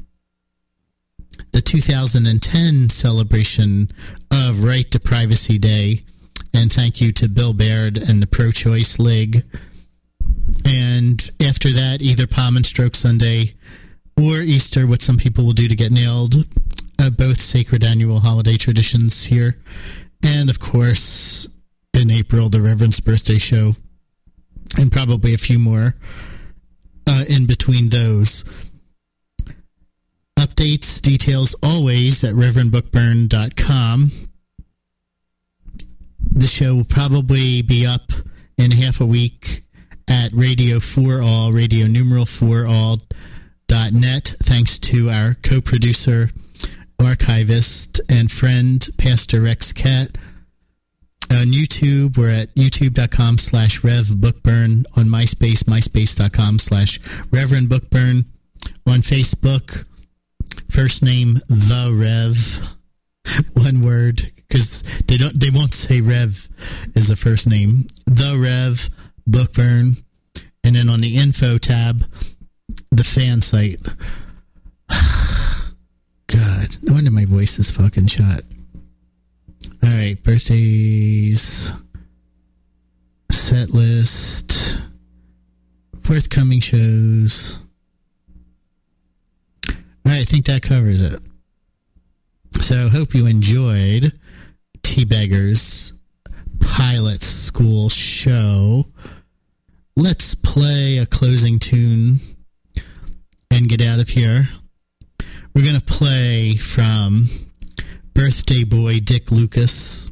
B: the two thousand ten celebration of Right to Privacy Day. And thank you to Bill Baird and the Pro-Choice League. And after that, either Palm and Stroke Sunday or Easter, what some people will do to get nailed. Uh, both sacred annual holiday traditions here. And, of course, in April, the Reverend's birthday show. And probably a few more uh, in between those. Updates, details, always at reverend bookburn dot com. The show will probably be up in half a week at Radio four all, radio numeral four all dot net, thanks to our co-producer, archivist, and friend, Pastor Rex Cat. On YouTube, we're at youtube dot com slash rev bookburn. On MySpace, myspace dot com slash reverend bookburn. On Facebook, first name, The Rev. One word, because they don't, they won't say Rev as a first name. The Rev Bookburn. And then on the info tab, the fan site. God, no wonder my voice is fucking shot. All right, birthdays, set list, forthcoming shows. All right, I think that covers it. So, hope you enjoyed Teabagger's pilot school show. Let's play a closing tune and get out of here. We're going to play from Birthday Boy Dick Lucas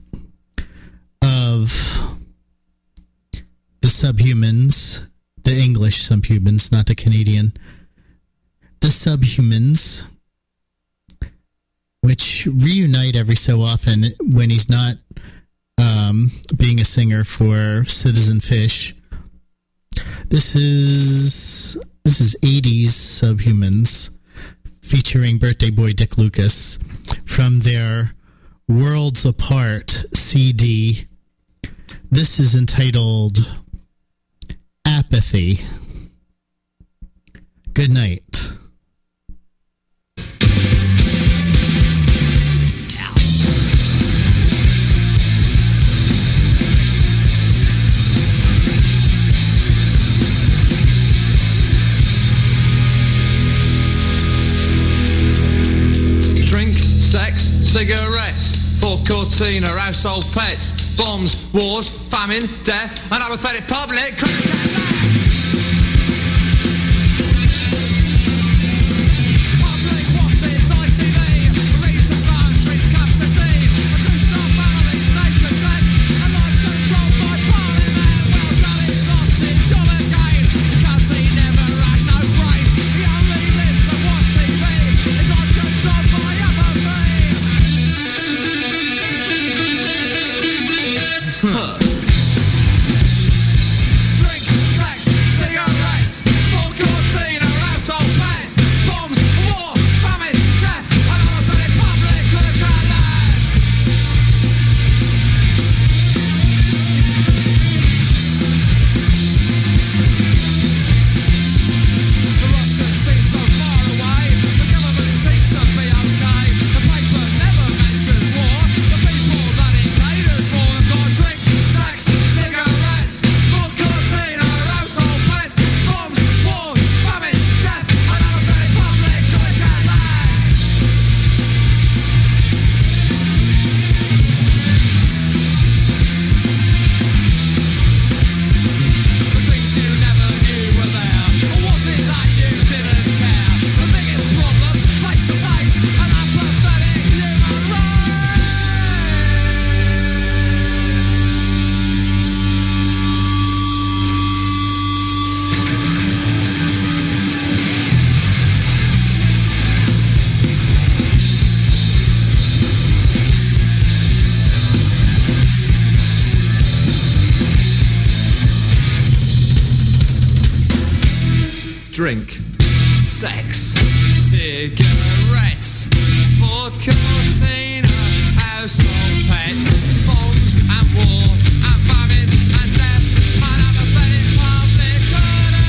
B: of the Subhumans, the English Subhumans, not the Canadian. The Subhumans, which reunite every so often when he's not um, being a singer for Citizen Fish. This is this is eighties Subhumans featuring Birthday Boy Dick Lucas from their Worlds Apart C D. This is entitled Apathy. Good night.
N: Cigarettes, for Cortina, household pets, bombs, wars, famine, death, and apathetic public. Public watches, I T V, reads the sun, treats capacity, drink, sex, cigarettes, vodka, tina, household pets, bombs and war and famine and death and apathetic public order.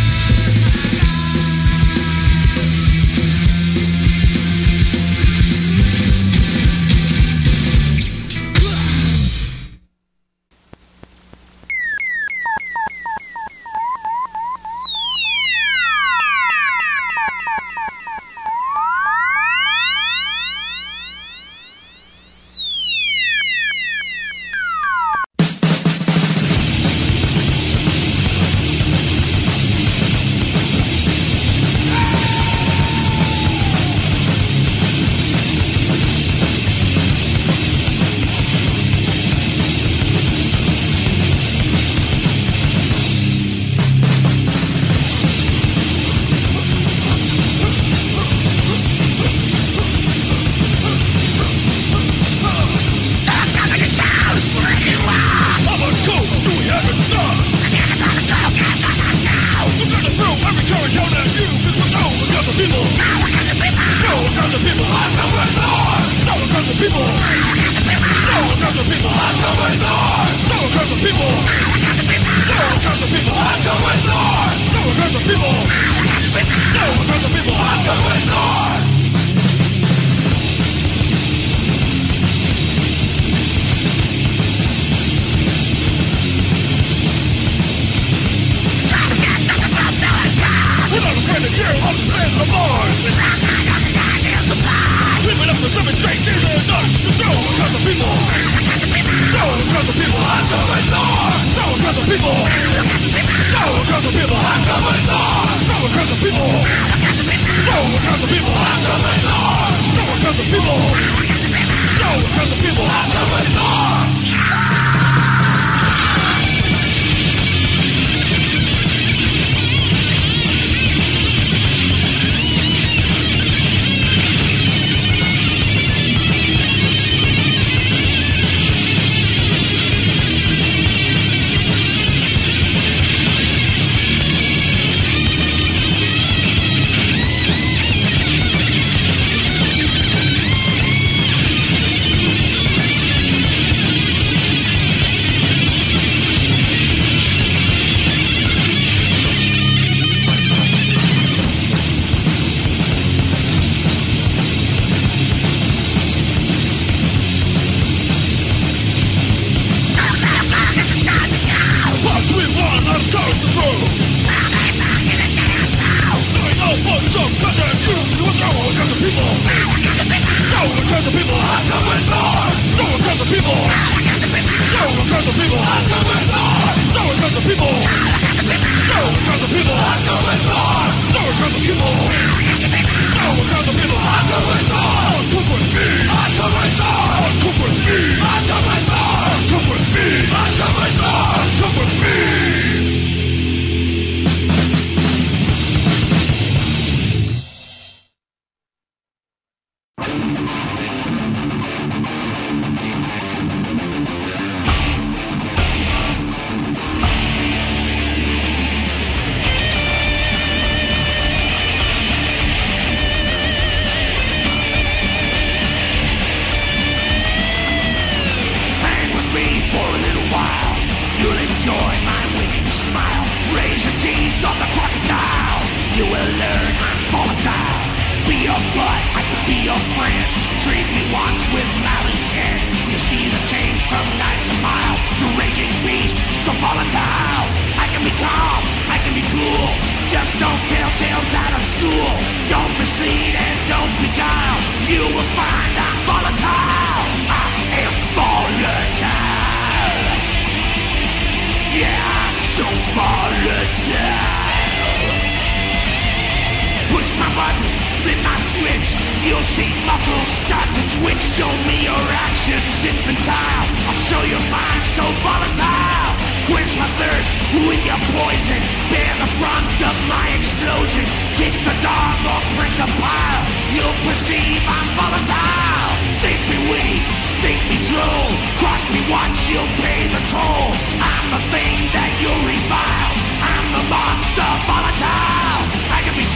O: I'm the thing that you revile. I'm the monster volatile. I can be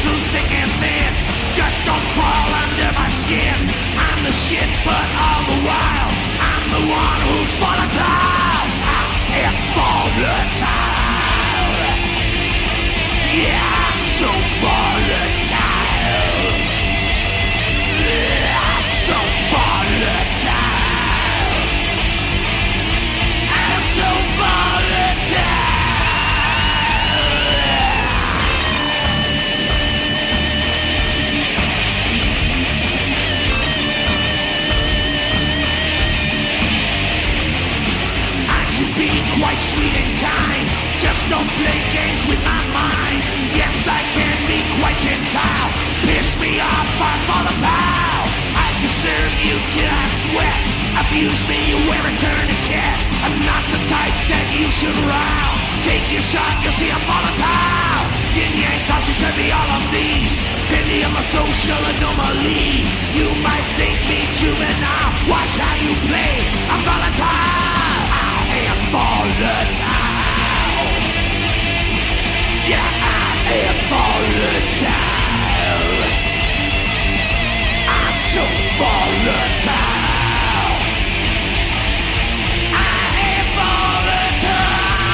N: through thick and thin. Just don't crawl under my skin. I'm the shit, but all the while I'm the one who's volatile. I am volatile. Yeah, I'm so volatile. I'm so volatile. I'm so volatile. Quite sweet and kind, just don't play games with my mind. Yes, I can be quite gentile. Piss me off, I'm volatile. I can serve you till I sweat. Abuse me, you wear a tourniquet. I'm not the type that you should rile. Take your shot, you'll see I'm volatile. Yin yang, topsy turvy, all of these. Penny of a social anomaly. You might think me juvenile. Watch how you play. I'm volatile. I am volatile. Yeah, I am volatile. I'm so volatile. I am volatile.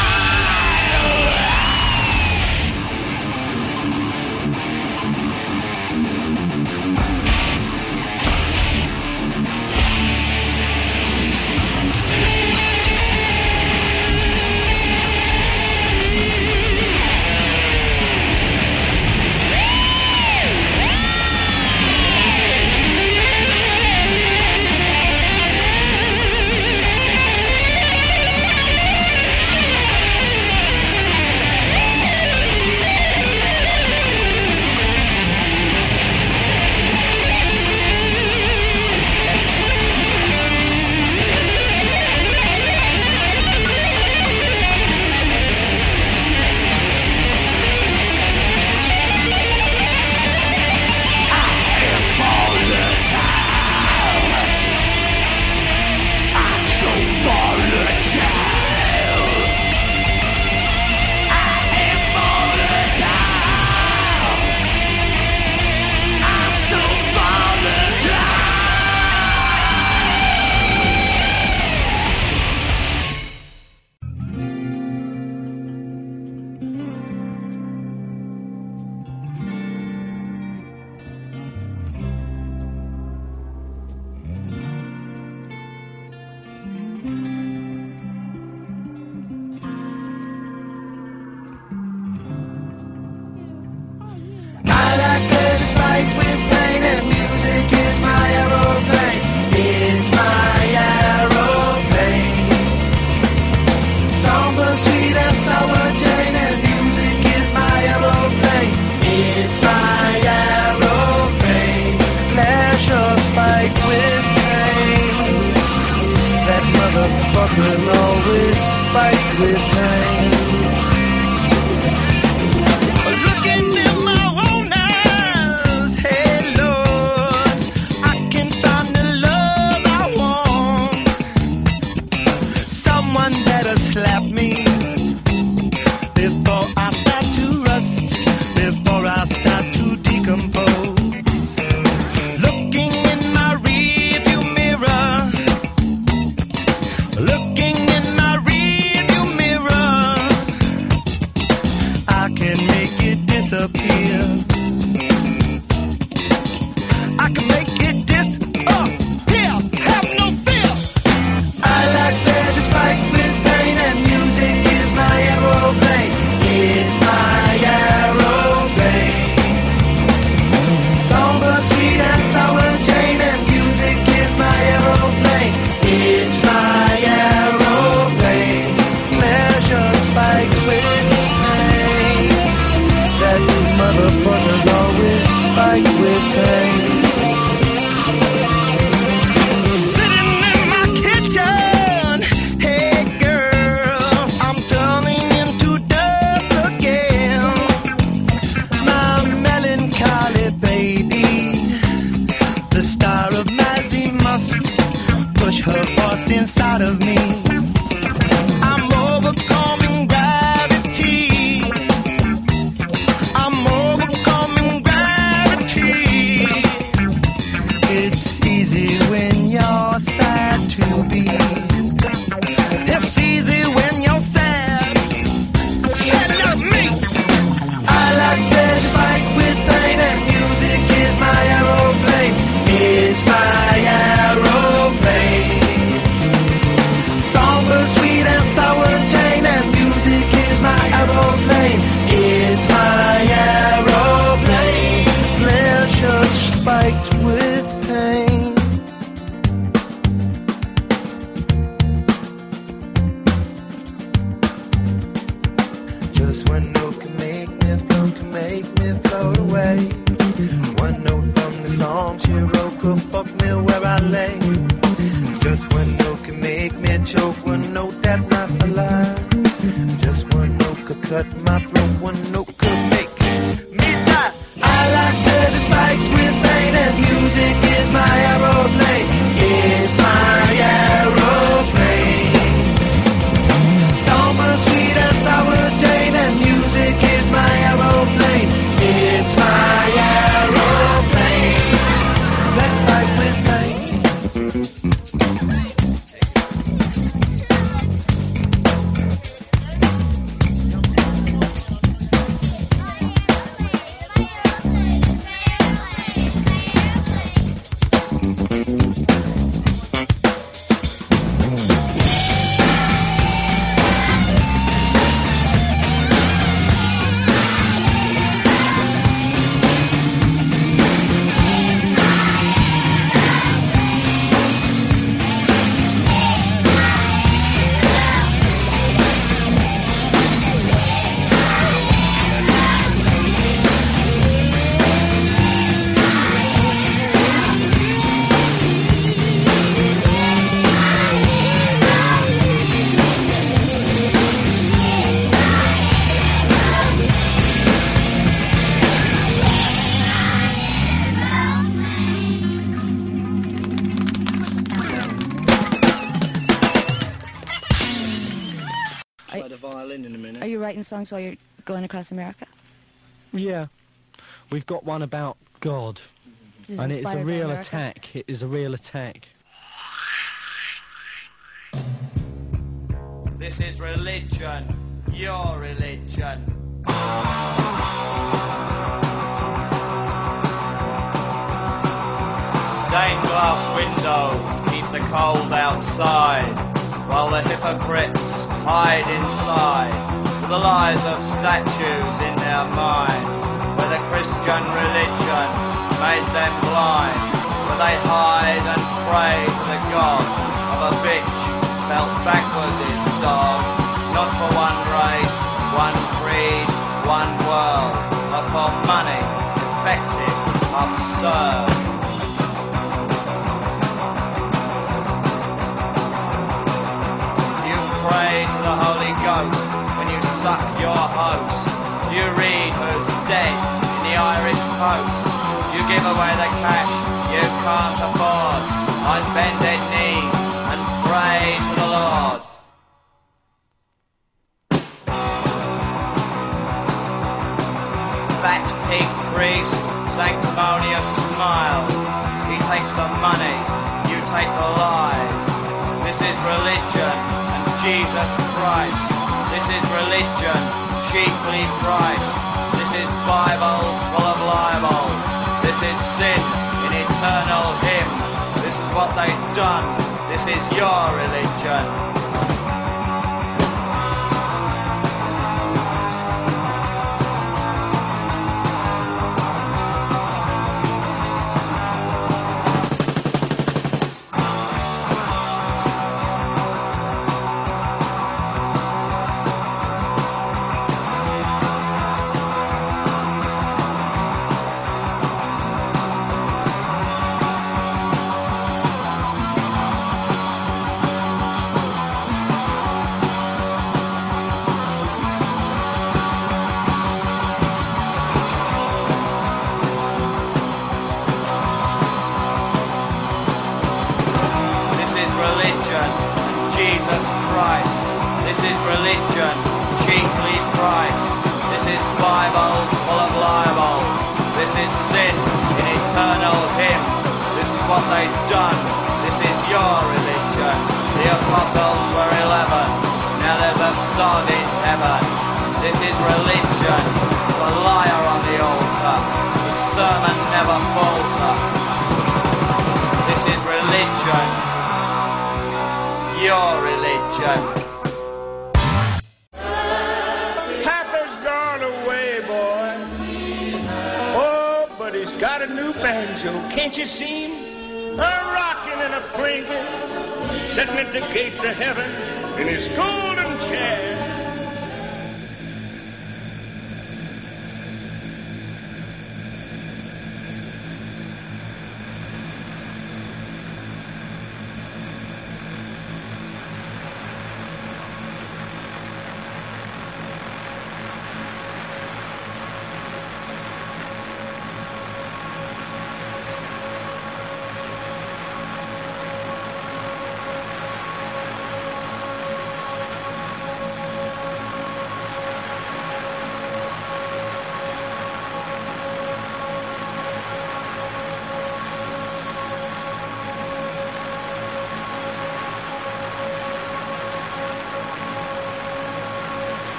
O: Motherfuckers always fight with pain. Look into my own eyes, hey Lord, I can find the love I want. Someone better slap me before I start to rust, before I start to decompose. Looking in my rearview mirror, looking in my rearview mirror, I can make it disappear. I can make it disappear. Have no fear. I like pleasure spiked with pain and music. play. Just one note can make me choke, one note that's not a lie. Just one note could cut my throat, one note could make me die. I like her despite with pain, and music is my aeroplane. It's my aeroplane. Summer sweet and sour Jane, and music is my aeroplane. It's my aeroplane. Let's fight with pain.
P: Are you writing songs while you're going across America?
Q: Yeah. We've got one about God.
P: Is it
Q: And it is a
P: inspired by
Q: real
P: America?
Q: attack. It is a real attack.
R: This is religion, your religion. Stained glass windows keep the cold outside, while the hypocrites hide inside, with the lies of statues in their minds, where the Christian religion made them blind, where they hide and pray to the God of a bitch spelt backwards is dog, not for one race, one creed, one world, but for money, effective, absurd. Pray to the Holy Ghost when you suck your host. You read who's dead in the Irish Post. You give away the cash you can't afford on bended knees and pray to the Lord. Fat pig priest, sanctimonious smiles. He takes the money, you take the lies. This is religion. Jesus Christ, this is religion, cheaply priced. This is Bibles full of libel. This is sin in eternal hymn. This is what they've done. This is your religion. Jesus Christ, this is religion, cheaply priced. This is Bibles full of libel. This is sin in eternal hymn. This is what they've done. This is your religion. The apostles were eleven. Now there's a sod in heaven. This is religion. There's a liar on the altar. The sermon never falter. This is religion. Your religion.
M: Papa's gone away, boy. Oh, but he's got a new banjo. Can't you see him? A rocking and a plinking, sitting at the gates of heaven in his golden chair.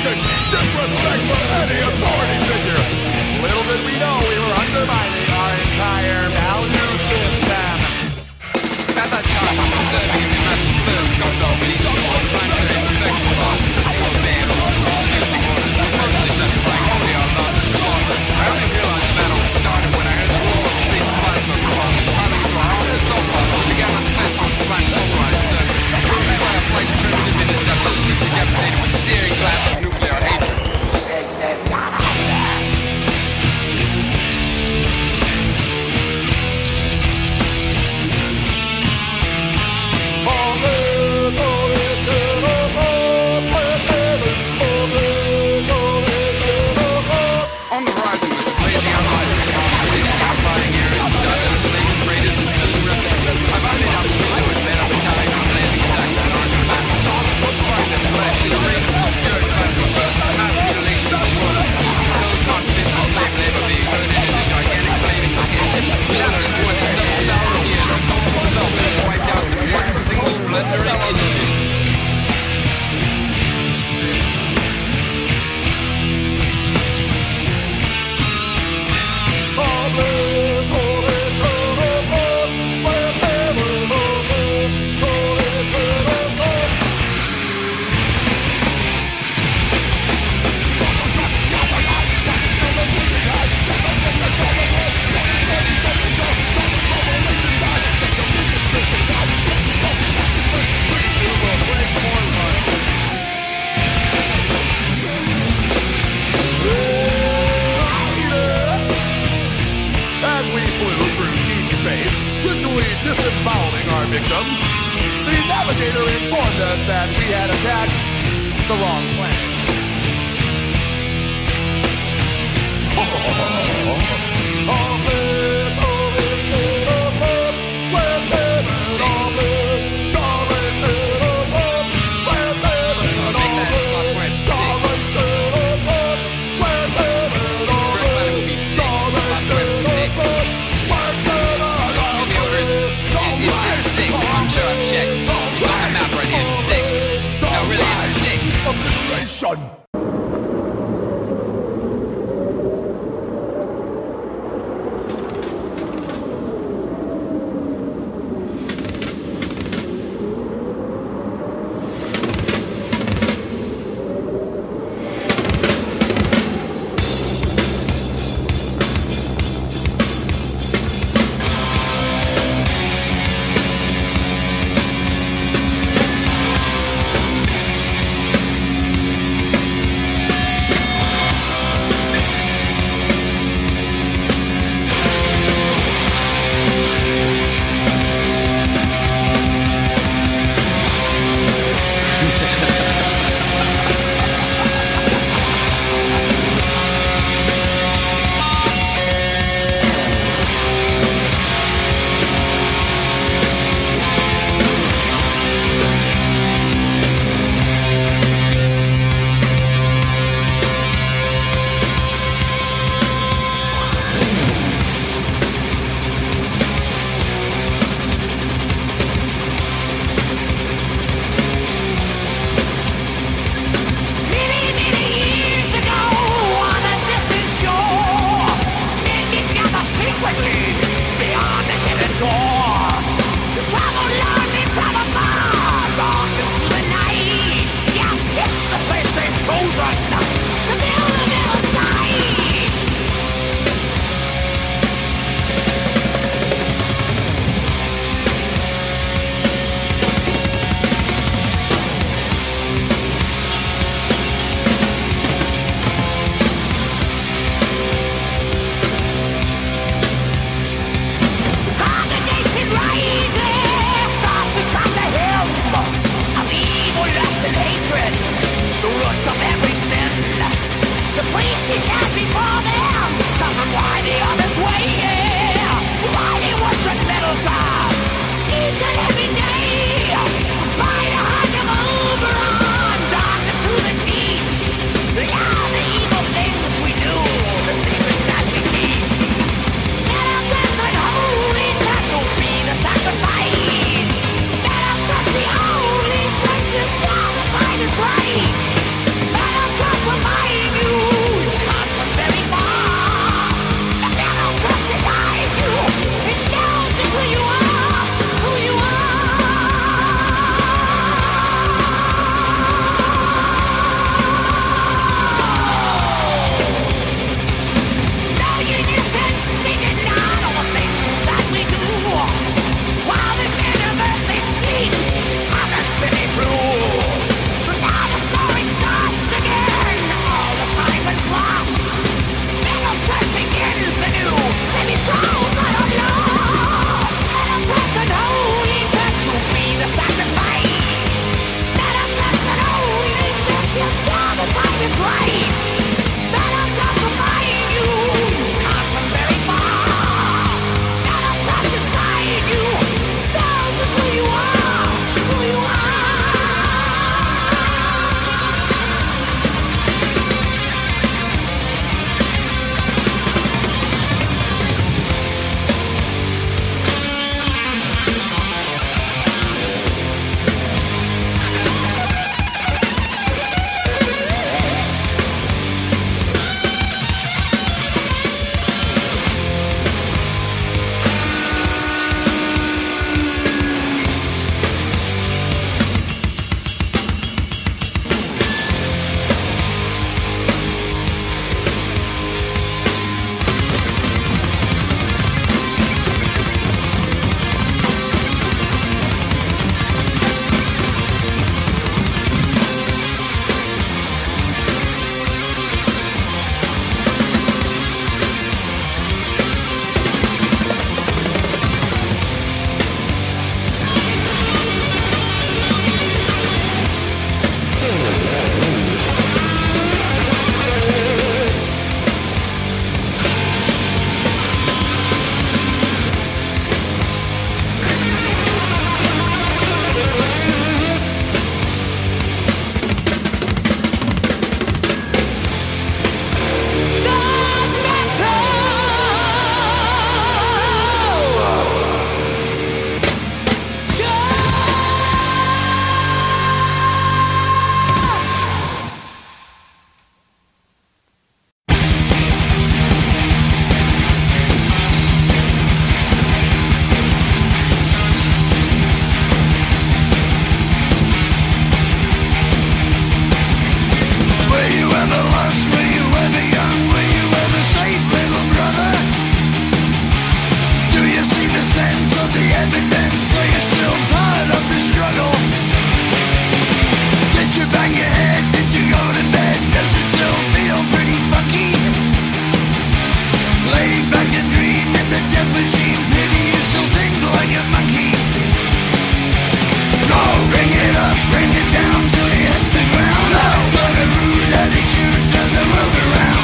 N: insulted, disrespect for any authority figure. Little did we know we were undermining our entire value system.
S: At that time, I was serving in the massive spur of Scott Dolby, manufacturing infection parts of the vehicles, refusing orders, mostly sent like only our love and slaughter. I only realized the battle had started when I heard the roar of a big plasma bomb piling into our own assault box and began to descend towards the plant's motorized surface. Moving by a flight of primitive interceptors, we were devastated with searing blasts of nuclear hatred. On the horizon was the blazing outline of the city, outlying areas with diverse related craters and building refuges. I found it out I was there at the time of landing attack and our combatants. Find the flesh in the rain of sulfuric plasma burst, the mass mutilation of the world at sea, those not fit for slave labor being herded into gigantic flaming pits. Without this war in several thousand years, the culture itself had been wiped out in one single blundering instant.
N: Disemboweling our victims, the navigator informed us that we had attacked the wrong planet. Obliteration! Right!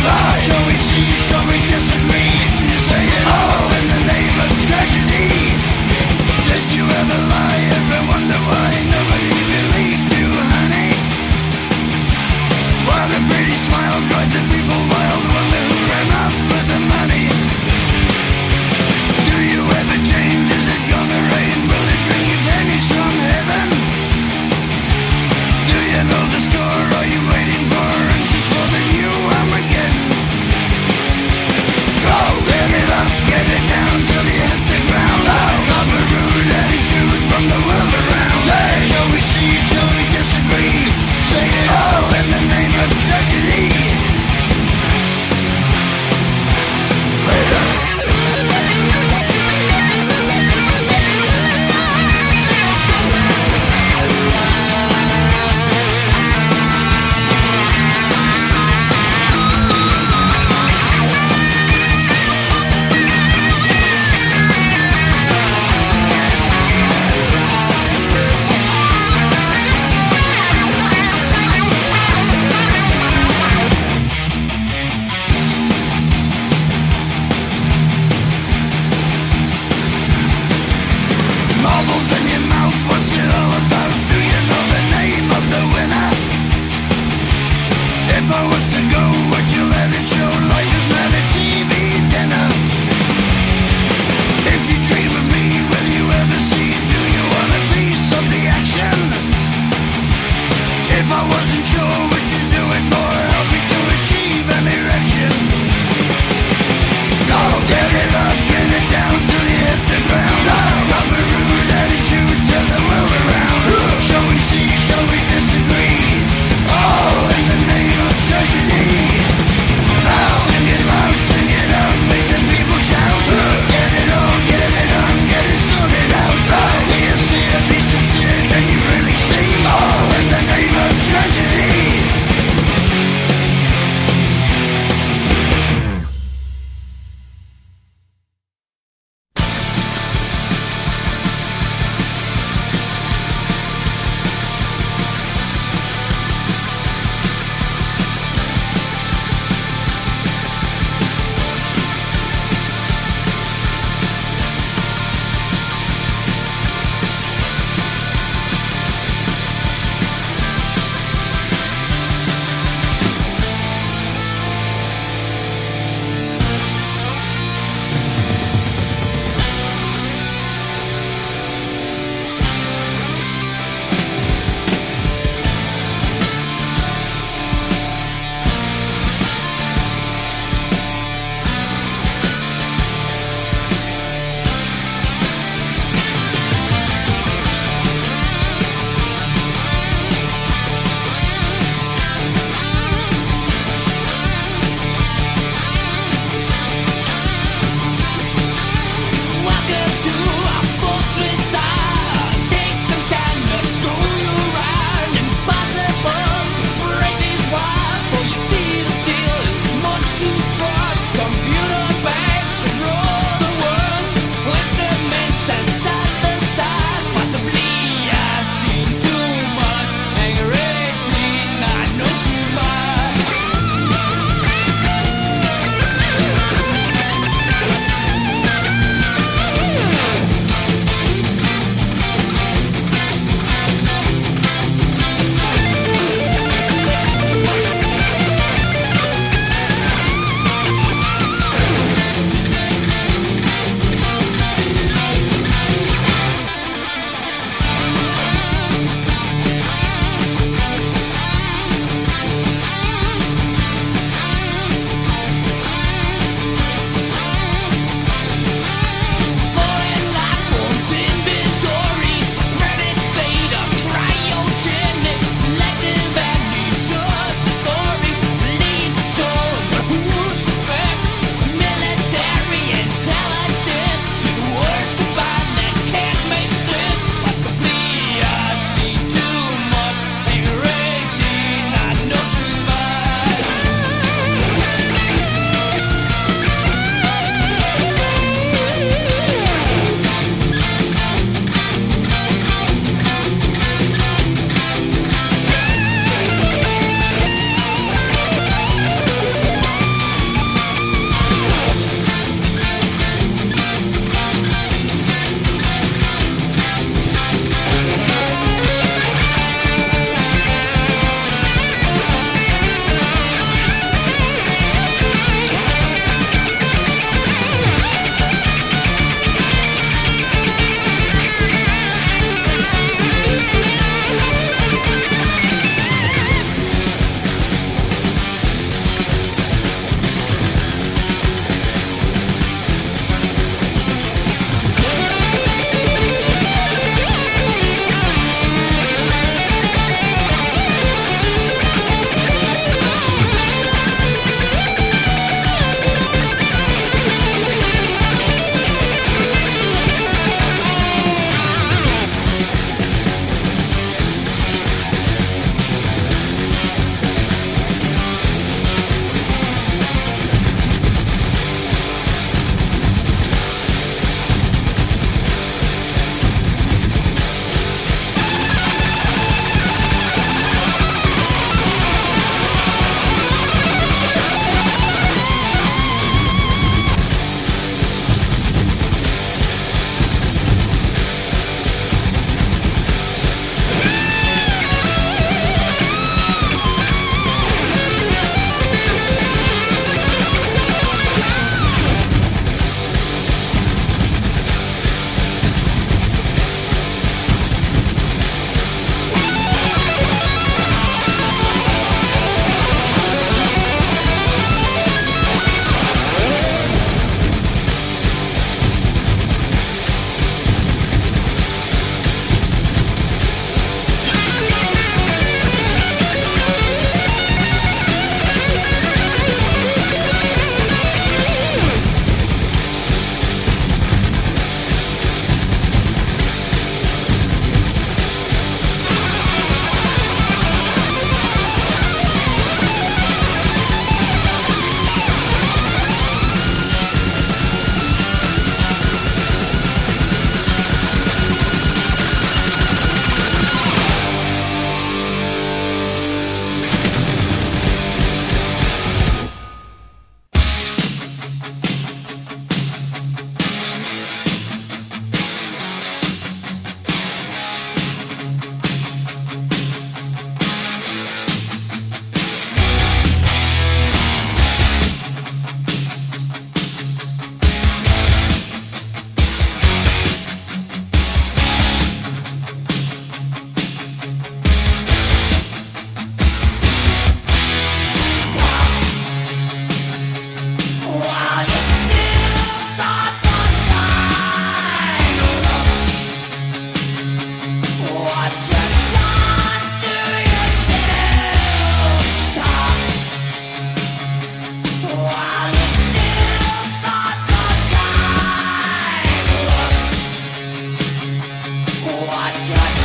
N: lie. Shall we see, shall we disagree? You say it all in the name of tragedy. Did you ever lie, ever wonder why nobody believed you, honey? While the pretty smile dried the people wild, wonder who ran off with the money. Do you ever change? Is it gonna rain? Will it bring you pennies from heaven? Do you know the score? Are you waiting for anxious for the new Armageddon? That's right.